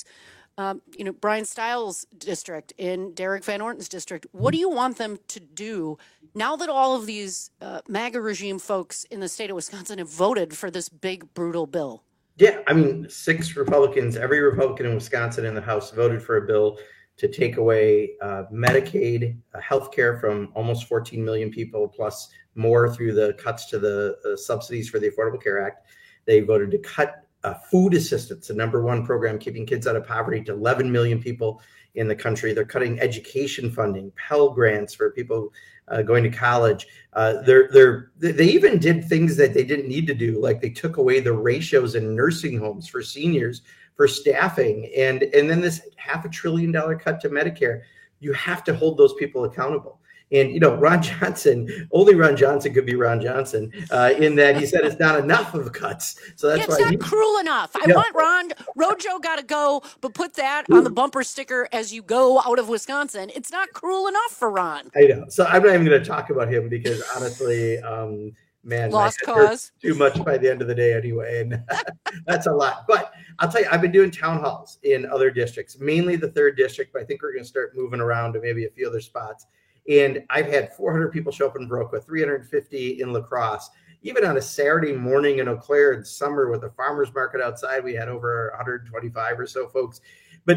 um, you know, Brian Stiles' district, in Derek Van Orton's district. What do you want them to do now that all of these uh, MAGA regime folks in the state of Wisconsin have voted for this big, brutal bill? Yeah, I mean, six Republicans, every Republican in Wisconsin in the House voted for a bill to take away uh, Medicaid, uh, health care from almost fourteen million people, plus more through the cuts to the uh, subsidies for the Affordable Care Act. They voted to cut uh, food assistance, the number one program keeping kids out of poverty, to eleven million people in the country. They're cutting education funding, Pell Grants for people uh, going to college. Uh, they're, they're, they even did things that they didn't need to do, like they took away the ratios in nursing homes for seniors for staffing, and and then this half a trillion dollar cut to Medicare. You have to hold those people accountable. And, you know, Ron Johnson, only Ron Johnson could be Ron Johnson, uh, in that he said it's not enough of cuts. So that's it's why not he, cruel enough. I no. want Ron, Rojo got to go, but put that on the bumper sticker as you go out of Wisconsin. It's not cruel enough for Ron. I know. So I'm not even going to talk about him because honestly, um, man, lost my head cause too much by the end of the day anyway. And that's a lot. But I'll tell you, I've been doing town halls in other districts, mainly the third district, but I think we're going to start moving around to maybe a few other spots. And I've had four hundred people show up in Viroqua, three hundred fifty in La Crosse. Even on a Saturday morning in Eau Claire in summer with a farmer's market outside, we had over one hundred twenty-five or so folks. But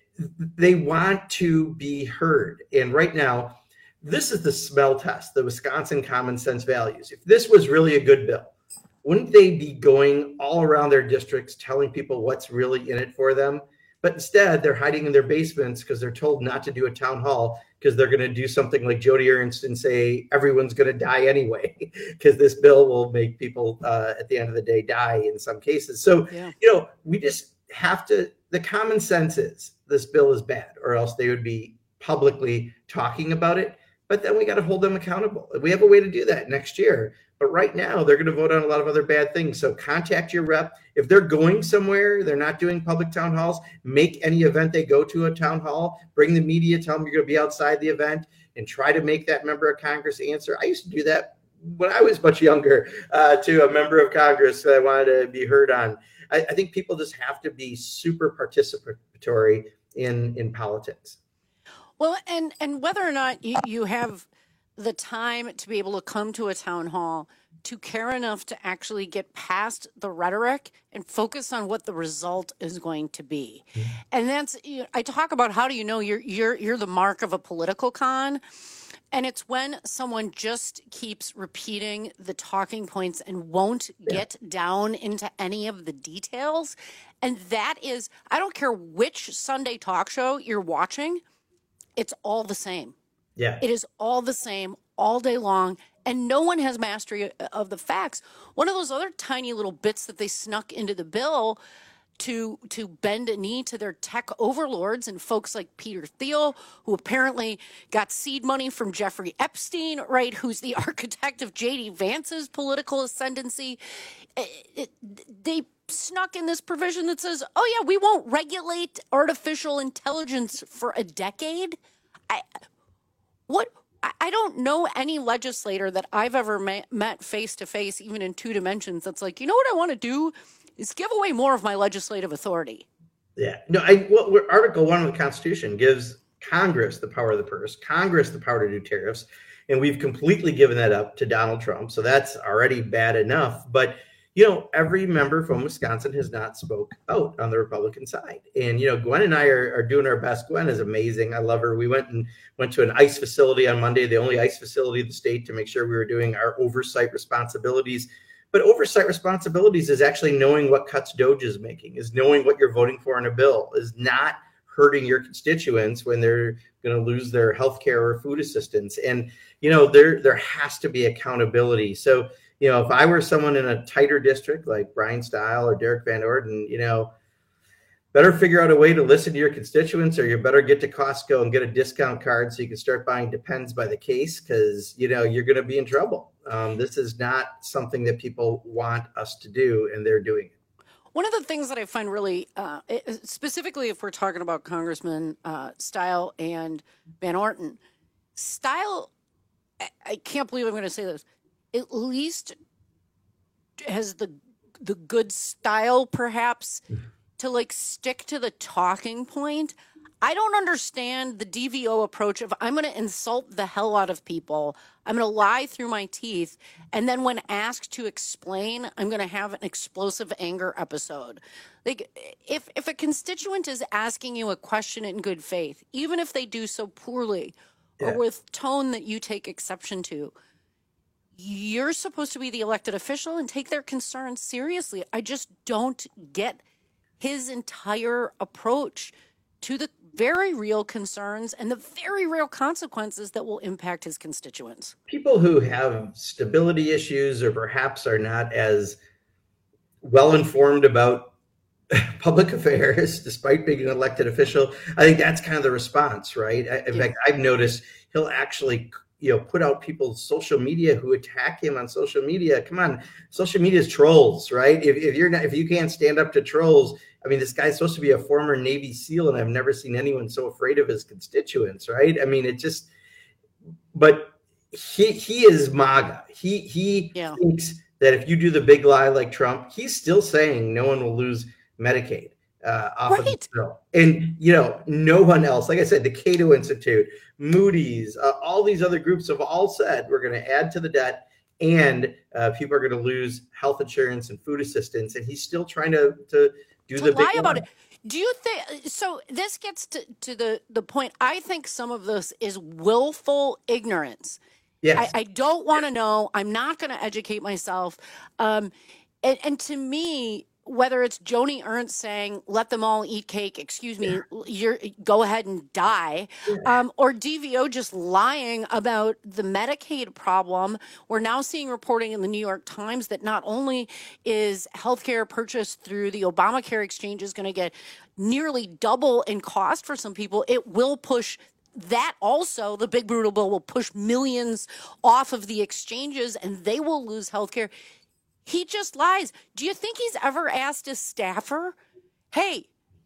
they want to be heard. And right now, this is the smell test, the Wisconsin common sense values. If this was really a good bill, wouldn't they be going all around their districts telling people what's really in it for them? But instead, they're hiding in their basements because they're told not to do a town hall because they're going to do something like Joni Ernst and say everyone's going to die anyway because this bill will make people uh, at the end of the day die in some cases. So, yeah. you know, we just have to, the common sense is this bill is bad, or else they would be publicly talking about it. But then we got to hold them accountable. We have a way to do that next year. But right now, they're going to vote on a lot of other bad things. So contact your rep. If they're going somewhere, they're not doing public town halls, make any event they go to a town hall, bring the media, tell them you're going to be outside the event, and try to make that member of Congress answer. I used to do that when I was much younger uh, to a member of Congress that I wanted to be heard on. I, I think people just have to be super participatory in, in politics. Well, and, and whether or not you, you have the time to be able to come to a town hall, to care enough to actually get past the rhetoric and focus on what the result is going to be. Mm-hmm. And that's, you know, I talk about how do you know you're you're you're the mark of a political con, and it's when someone just keeps repeating the talking points and won't yeah. get down into any of the details. And that is, I don't care which Sunday talk show you're watching, it's all the same. Yeah. It is all the same all day long, and no one has mastery of the facts. One of those other tiny little bits that they snuck into the bill to to bend a knee to their tech overlords and folks like Peter Thiel, who apparently got seed money from Jeffrey Epstein, right, who's the architect of J D Vance's political ascendancy. It, it, they snuck in this provision that says, oh, yeah, we won't regulate artificial intelligence for a decade. I... What I don't know any legislator that I've ever met face to face, even in two dimensions, that's like, you know what I want to do is give away more of my legislative authority. Yeah, no, I well, Article One of the Constitution gives Congress the power of the purse, Congress the power to do tariffs, and we've completely given that up to Donald Trump. So that's already bad enough. But you know, every member from Wisconsin has not spoke out on the Republican side. And, you know, Gwen and I are, are doing our best. Gwen is amazing. I love her. We went and went to an ICE facility on Monday, the only ICE facility in the state, to make sure we were doing our oversight responsibilities. But oversight responsibilities is actually knowing what cuts DOJ is making, is knowing what you're voting for in a bill, is not hurting your constituents when they're going to lose their health care or food assistance. And, you know, there there has to be accountability. So, you know, if I were someone in a tighter district like Brian Stile or Derek Van Orden, you know, better figure out a way to listen to your constituents, or you better get to Costco and get a discount card so you can start buying Depends by the case, because, you know, you're going to be in trouble. Um, this is not something that people want us to do, and they're doing it. One of the things that I find really, uh, specifically if we're talking about Congressman uh, Stile and Van Orton, Stile, I, I can't believe I'm going to say this, at least has the the good style, perhaps, to like stick to the talking point. I don't understand the D V O approach of I'm going to insult the hell out of people. I'm going to lie through my teeth. And then when asked to explain, I'm going to have an explosive anger episode. Like if, if a constituent is asking you a question in good faith, even if they do so poorly yeah. or with tone that you take exception to, you're supposed to be the elected official and take their concerns seriously. I just don't get his entire approach to the very real concerns and the very real consequences that will impact his constituents. People who have stability issues or perhaps are not as well informed about public affairs, despite being an elected official, I think that's kind of the response, right? In yeah. fact, I've noticed he'll actually, you know, put out people's social media who attack him on social media. Come on, social media is trolls, right? If, if you're not, if you can't stand up to trolls, I mean, this guy's supposed to be a former Navy SEAL, and I've never seen anyone so afraid of his constituents, right? I mean, it just, but he he is MAGA. He he yeah. thinks that if you do the big lie like Trump, he's still saying no one will lose Medicaid uh, off right. of the bill. And, you know, no one else, like I said, the Cato Institute, Moody's, uh, all these other groups have all said we're going to add to the debt and uh, people are going to lose health insurance and food assistance. And he's still trying to, to do to the lie big about lie. it. Do you think so? This gets to, to the, the point. I think some of this is willful ignorance. Yes. I, I don't want to know. I'm not going to educate myself. Um, and, and to me, whether it's Joni Ernst saying, let them all eat cake, excuse me, yeah. you're go ahead and die, yeah. um, or D V O just lying about the Medicaid problem. We're now seeing reporting in the New York Times that not only is healthcare purchased through the Obamacare exchange is going to get nearly double in cost for some people, it will push that also, the big brutal bill will push millions off of the exchanges and they will lose healthcare. He just lies. Do you think he's ever asked his staffer, hey,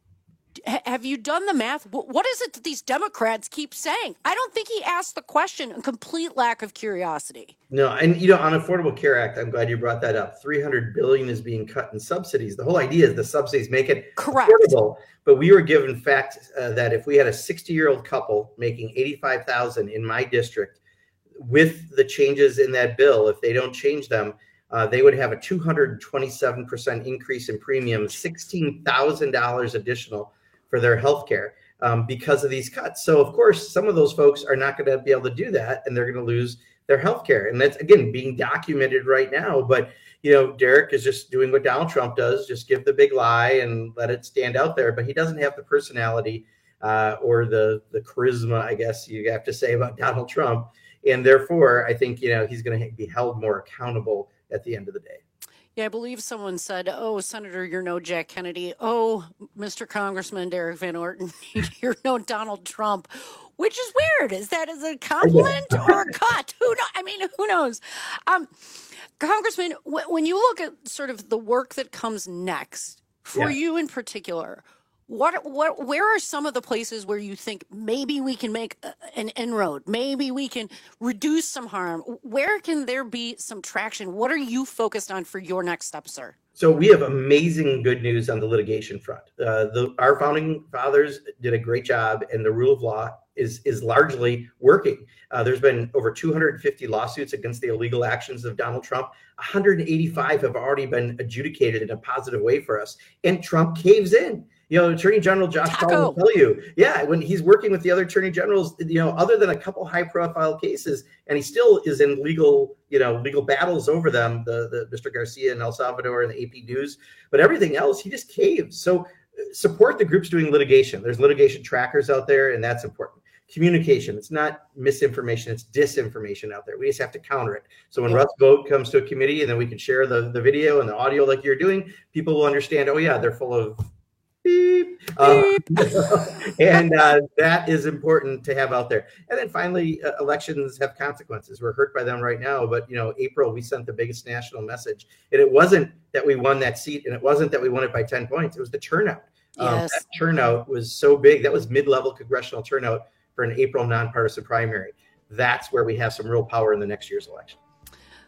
have you done the math? What is it that these Democrats keep saying? I don't think he asked the question, a complete lack of curiosity. No, and, you know, on Affordable Care Act, I'm glad you brought that up. three hundred billion dollars is being cut in subsidies. The whole idea is the subsidies make it Correct. affordable. But we were given fact uh, that if we had a sixty-year-old couple making eighty-five thousand dollars in my district, with the changes in that bill, if they don't change them, Uh, they would have a two hundred twenty-seven percent increase in premium, sixteen thousand dollars additional for their health care um, because of these cuts. So, of course, some of those folks are not going to be able to do that, and they're going to lose their health care. And that's, again, being documented right now. But, you know, Derek is just doing what Donald Trump does, just give the big lie and let it stand out there. But he doesn't have the personality uh, or the, the charisma, I guess you have to say, about Donald Trump. And therefore, I think, you know, he's going to be held more accountable at the end of the day. Yeah, I believe someone said, oh, Senator, you're no Jack Kennedy. Oh, Mister Congressman Derek Van Orton, you're no Donald Trump, which is weird. Is that as a compliment or a cut? Who knows? I mean, who knows? Um, Congressman, w- when you look at sort of the work that comes next for yeah. you in particular, What, what, where are some of the places where you think maybe we can make an inroad? Maybe we can reduce some harm? Where can there be some traction? What are you focused on for your next step, sir? So we have amazing good news on the litigation front. Uh, the, our founding fathers did a great job, and the rule of law is, is largely working. Uh, there's been over two hundred fifty lawsuits against the illegal actions of Donald Trump. one hundred eighty-five have already been adjudicated in a positive way for us, and Trump caves in. You know, Attorney General Josh Hawley will tell you, yeah, when he's working with the other attorney generals, you know, other than a couple high profile cases, and he still is in legal, you know, legal battles over them, the, the Mister Garcia in El Salvador and the A P News, but everything else, he just caves. So support the groups doing litigation. There's litigation trackers out there, and that's important. Communication, it's not misinformation, it's disinformation out there. We just have to counter it. So when yeah. Russ Vought comes to a committee and then we can share the, the video and the audio like you're doing, people will understand, oh yeah, they're full of beep. beep. Uh, and uh, that is important to have out there. And then finally, uh, elections have consequences. We're hurt by them right now, but you know, April, we sent the biggest national message. And it wasn't that we won that seat, and it wasn't that we won it by ten points. It was the turnout. Yes. Um, that turnout was so big. That was mid-level congressional turnout for an April nonpartisan primary. That's where we have some real power in the next year's election.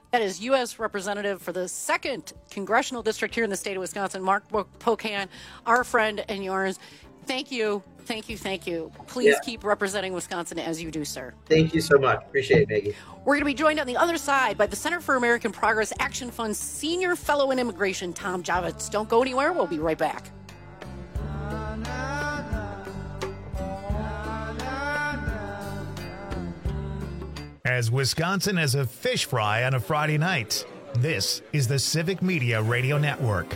That is U S Representative for the second Congressional District here in the state of Wisconsin, Mark Pocan, our friend and yours. Thank you, thank you, thank you. Please yeah. keep representing Wisconsin as you do, sir. Thank you so much. Appreciate it, Maggie. We're going to be joined on the other side by the Center for American Progress Action Fund's Senior Fellow in Immigration, Tom Javits. Don't go anywhere. We'll be right back. As Wisconsin as a fish fry on a Friday night, this is the Civic Media Radio Network.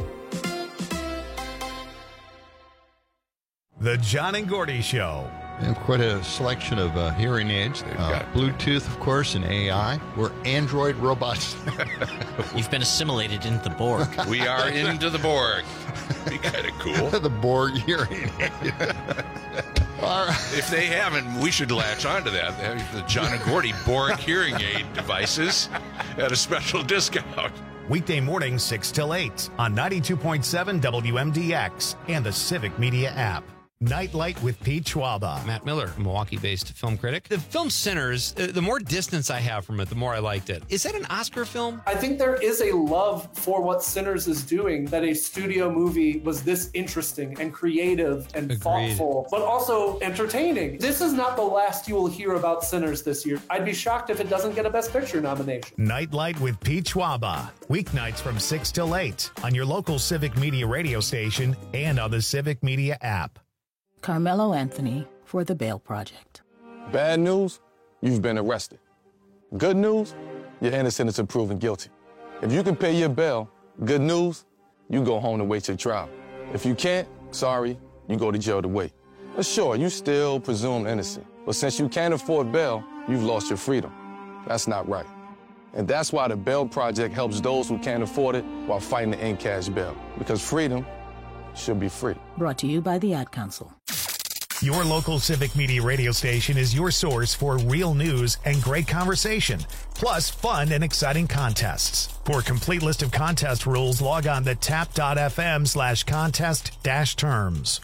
The John and Gordy Show. We have quite a selection of uh, hearing aids. They've uh, got Bluetooth, of course, and A I. We're Android robots. You've been assimilated into the Borg. We are into the Borg. Be kind of cool. The Borg hearing aid. If they haven't, we should latch onto that. The John and Gordy Borg hearing aid devices at a special discount. Weekday morning, six till eight on ninety-two point seven W M D X and the Civic Media app. Nightlight with Pete Schwaba. Matt Miller, Milwaukee-based film critic. The film Sinners, uh, the more distance I have from it, the more I liked it. Is that an Oscar film? I think there is a love for what Sinners is doing, that a studio movie was this interesting and creative and Agreed. thoughtful, but also entertaining. This is not the last you will hear about Sinners this year. I'd be shocked if it doesn't get a Best Picture nomination. Nightlight with Pete Schwaba. Weeknights from six till eight on your local Civic Media radio station and on the Civic Media app. Carmelo Anthony for the Bail Project. Bad news, you've been arrested. Good news, you're innocent until proven guilty. If you can pay your bail, good news, you go home to wait your trial. If you can't, sorry, you go to jail to wait. But sure, you still presume innocent. But since you can't afford bail, you've lost your freedom. That's not right. And that's why the Bail Project helps those who can't afford it while fighting to end cash bail. Because freedom should be free. Brought to you by the Ad Council. Your local Civic Media radio station is your source for real news and great conversation, plus fun and exciting contests. For a complete list of contest rules, log on to tap.fm slash contest dash terms.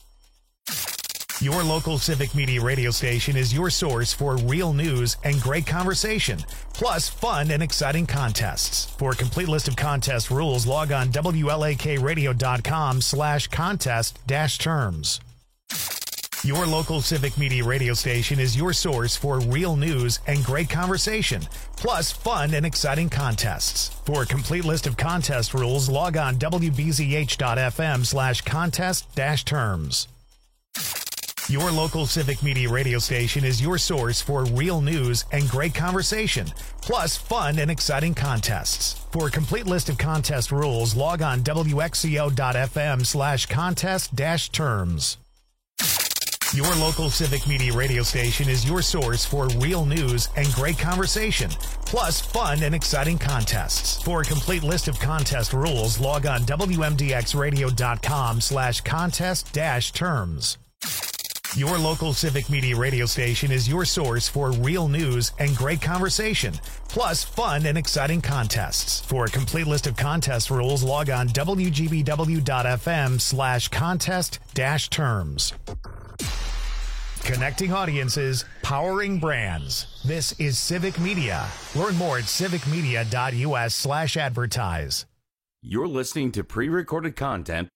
Your local Civic Media radio station is your source for real news and great conversation, plus fun and exciting contests. For a complete list of contest rules, log on WLAKradio.com slash contest dash terms. Your local Civic Media radio station is your source for real news and great conversation, plus fun and exciting contests. For a complete list of contest rules, log on WBZH.FM slash contest dash terms. Your local Civic Media radio station is your source for real news and great conversation, plus fun and exciting contests. For a complete list of contest rules, log on WXCO.FM slash contest dash terms. Your local Civic Media radio station is your source for real news and great conversation, plus fun and exciting contests. For a complete list of contest rules, log on WMDXradio.com slash contest dash terms. Your local Civic Media radio station is your source for real news and great conversation, plus fun and exciting contests. For a complete list of contest rules, log on WGBW.FM slash contest dash terms. Connecting audiences, powering brands. This is Civic Media. Learn more at civicmedia.us slash advertise. You're listening to pre-recorded content.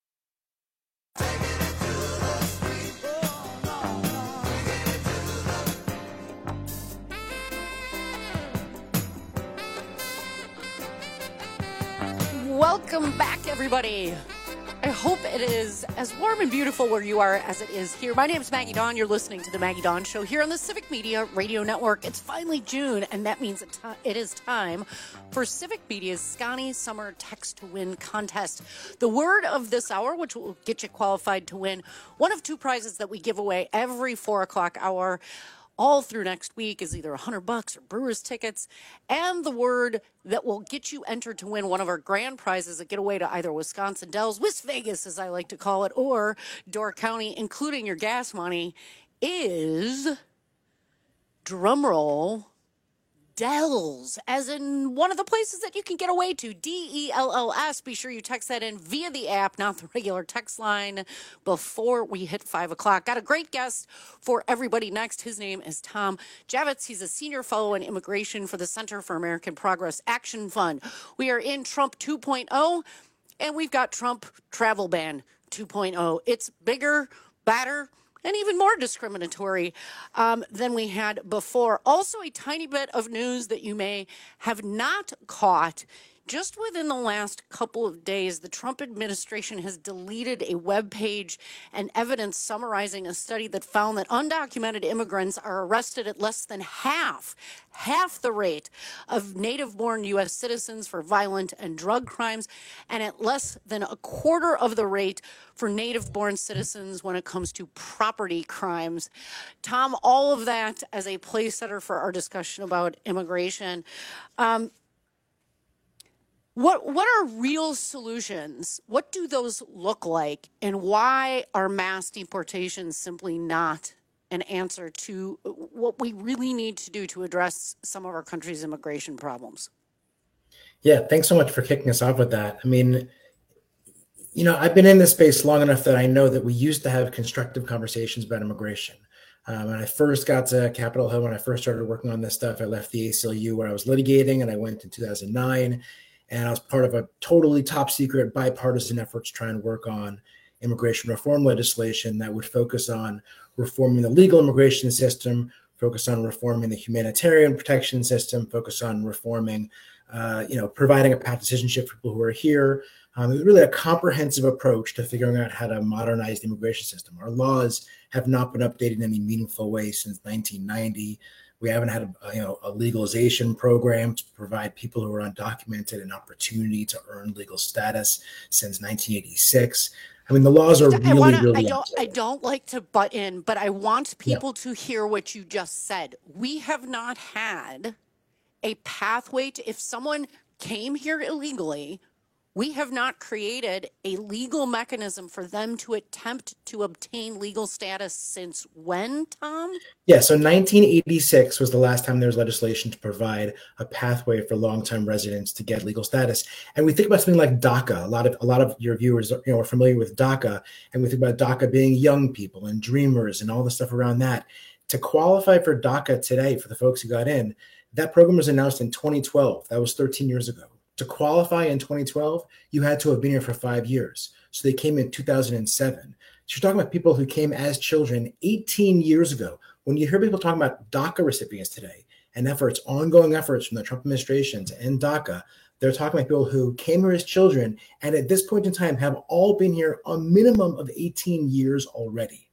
Welcome back, everybody. I hope it is as warm and beautiful where you are as it is here. My name is Maggie Dawn. You're listening to the Maggie Dawn Show here on the Civic Media Radio Network. It's finally June, and that means it is time for Civic Media's Scotty Summer Text to Win contest. The word of this hour, which will get you qualified to win one of two prizes that we give away every four o'clock hour all through next week, is either a hundred bucks or Brewers tickets, and the word that will get you entered to win one of our grand prizes, a getaway to either Wisconsin Dells, West Vegas, as I like to call it, or Door County, including your gas money, is, drumroll, Dells, as in one of the places that you can get away to, D E L L S. Be sure you text that in via the app, not the regular text line, before we hit five o'clock. Got a great guest for everybody next. His name is Tom Javits. He's a senior fellow in immigration for the Center for American Progress Action Fund. We are in Trump two point oh, and we've got Trump travel ban two point oh. It's bigger, badder, and even more discriminatory um, than we had before. Also, a tiny bit of news that you may have not caught. Just within the last couple of days, the Trump administration has deleted a web page and evidence summarizing a study that found that undocumented immigrants are arrested at less than half, half the rate of native-born U S citizens for violent and drug crimes, and at less than a quarter of the rate for native-born citizens when it comes to property crimes. Tom, all of that as a place setter for our discussion about immigration. Um, What what are real solutions? What do those look like? And why are mass deportations simply not an answer to what we really need to do to address some of our country's immigration problems? Yeah, thanks so much for kicking us off with that. I mean, you know, I've been in this space long enough that I know that we used to have constructive conversations about immigration. Um, when I first got to Capitol Hill, when I first started working on this stuff, I left the A C L U where I was litigating, and I went in two thousand nine. And I was part of a totally top secret bipartisan effort to try and work on immigration reform legislation that would focus on reforming the legal immigration system, focus on reforming the humanitarian protection system, focus on reforming, uh, you know, providing a path to citizenship for people who are here. Um, it was really a comprehensive approach to figuring out how to modernize the immigration system. Our laws have not been updated in any meaningful way since nineteen ninety. We haven't had a, you know, a legalization program to provide people who are undocumented an opportunity to earn legal status since nineteen eighty-six. I mean, the laws are really, I wanna, really. I don't. I don't like to butt in, but I want people yeah. to hear what you just said. We have not had a pathway to, if someone came here illegally, we have not created a legal mechanism for them to attempt to obtain legal status since when, Tom? Yeah, so nineteen eighty-six was the last time there was legislation to provide a pathway for long-time residents to get legal status. And we think about something like DACA. A lot of a lot of your viewers, you know, are familiar with DACA, and we think about DACA being young people and dreamers and all the stuff around that. To qualify for DACA today, for the folks who got in, that program was announced in twenty twelve. That was thirteen years ago. To qualify in twenty twelve, you had to have been here for five years. So they came in two thousand seven. So you're talking about people who came as children eighteen years ago. When you hear people talking about DACA recipients today and efforts, ongoing efforts from the Trump administration to end DACA, they're talking about people who came here as children and at this point in time have all been here a minimum of eighteen years already.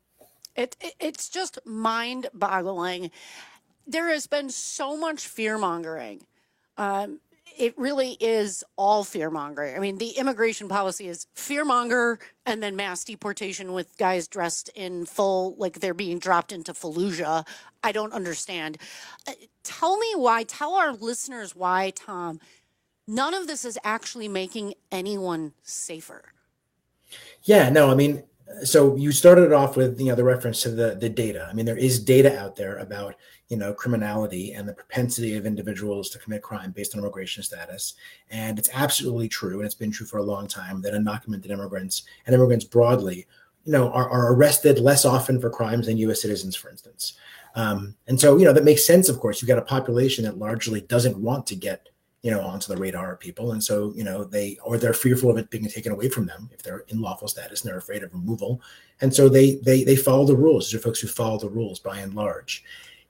It, it It's just mind-boggling. There has been so much fear-mongering. Um, It really is all fear-mongering. I mean, the immigration policy is fear-monger and then mass deportation with guys dressed in full, like they're being dropped into Fallujah. I don't understand. Uh, tell me why, tell our listeners why, Tom, none of this is actually making anyone safer. Yeah, no, I mean, so you started off with, you know, the reference to the, the data. I mean, there is data out there about, you know, criminality and the propensity of individuals to commit crime based on immigration status. And it's absolutely true, and it's been true for a long time, that undocumented immigrants and immigrants broadly, you know, are, are arrested less often for crimes than U S citizens, for instance. Um, and so, you know, that makes sense, of course. You've got a population that largely doesn't want to get, you know, onto the radar of people. And so, you know, they, or they're fearful of it being taken away from them if they're in lawful status and they're afraid of removal. And so they, they, they follow the rules. These are folks who follow the rules by and large.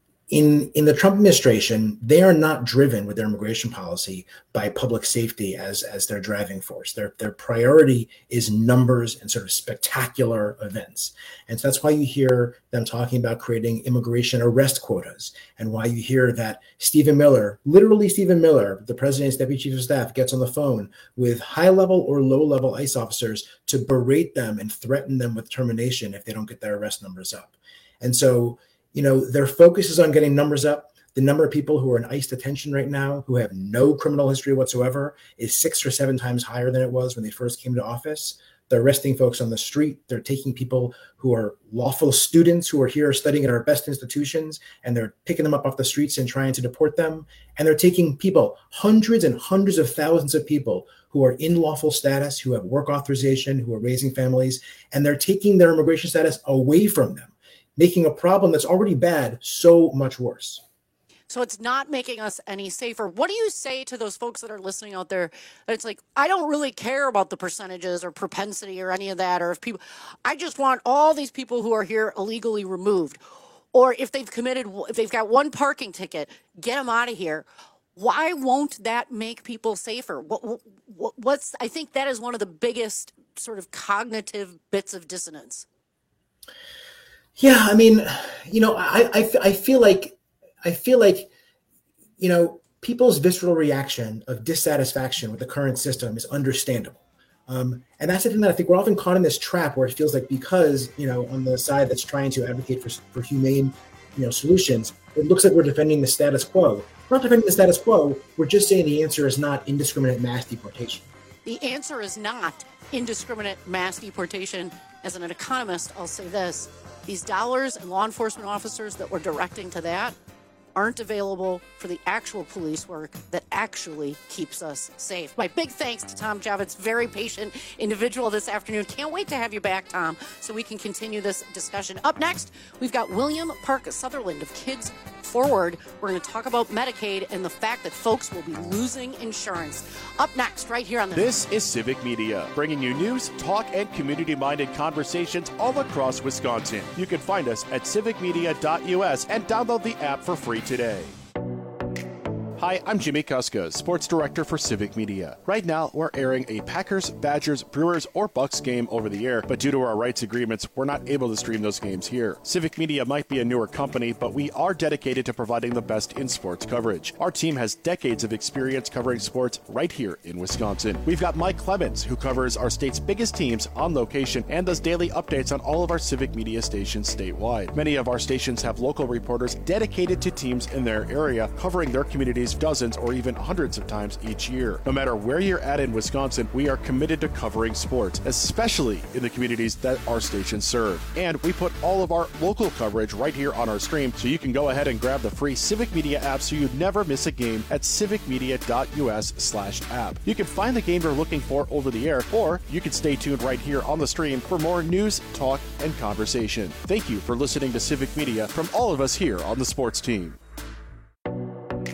In, in the Trump administration, they are not driven with their immigration policy by public safety as, as their driving force. Their, their priority is numbers and sort of spectacular events. And so that's why you hear them talking about creating immigration arrest quotas, and why you hear that Stephen Miller, literally Stephen Miller, the president's deputy chief of staff, gets on the phone with high-level or low-level ICE officers to berate them and threaten them with termination if they don't get their arrest numbers up. And so, you know, their focus is on getting numbers up. The number of people who are in ICE detention right now who have no criminal history whatsoever is six or seven times higher than it was when they first came to office. They're arresting folks on the street. They're taking people who are lawful students who are here studying at our best institutions, and they're picking them up off the streets and trying to deport them. And they're taking people, hundreds and hundreds of thousands of people who are in lawful status, who have work authorization, who are raising families, and they're taking their immigration status away from them, making a problem that's already bad so much worse. So it's not making us any safer. What do you say to those folks that are listening out there? It's like, I don't really care about the percentages or propensity or any of that, or if people, I just want all these people who are here illegally removed. Or if they've committed, if they've got one parking ticket, get them out of here. Why won't that make people safer? What, what, what's, I think that is one of the biggest sort of cognitive bits of dissonance. Yeah, I mean, you know, I, I, I feel like, I feel like, you know, people's visceral reaction of dissatisfaction with the current system is understandable. Um, and that's the thing that I think we're often caught in this trap where it feels like because, you know, on the side that's trying to advocate for, for humane, you know, solutions, it looks like we're defending the status quo. We're not defending the status quo. We're just saying the answer is not indiscriminate mass deportation. The answer is not indiscriminate mass deportation. As an economist, I'll say this. These dollars and law enforcement officers that we're directing to that aren't available for the actual police work that actually keeps us safe. My big thanks to Tom Javits, very patient individual this afternoon. Can't wait to have you back, Tom, so we can continue this discussion. Up next, we've got William Park Sutherland of Kids Forward. We're going to talk about Medicaid and the fact that folks will be losing insurance. Up next, right here on the... This is Civic Media, bringing you news, talk, and community-minded conversations all across Wisconsin. You can find us at civic media dot u s and download the app for free today. Hi, I'm Jimmy Kuska, Sports Director for Civic Media. Right now, we're airing a Packers, Badgers, Brewers, or Bucks game over the air, but due to our rights agreements, we're not able to stream those games here. Civic Media might be a newer company, but we are dedicated to providing the best in sports coverage. Our team has decades of experience covering sports right here in Wisconsin. We've got Mike Clemens, who covers our state's biggest teams on location and does daily updates on all of our Civic Media stations statewide. Many of our stations have local reporters dedicated to teams in their area, covering their communities dozens or even hundreds of times each year. No matter where you're at in Wisconsin, we are committed to covering sports, especially in the communities that our stations serve. And we put all of our local coverage right here on our stream, so you can go ahead and grab the free Civic Media app so you never miss a game at civic media dot u s slash app. You can find the game you're looking for over the air, or you can stay tuned right here on the stream for more news, talk, and conversation. Thank you for listening to Civic Media from all of us here on the sports team.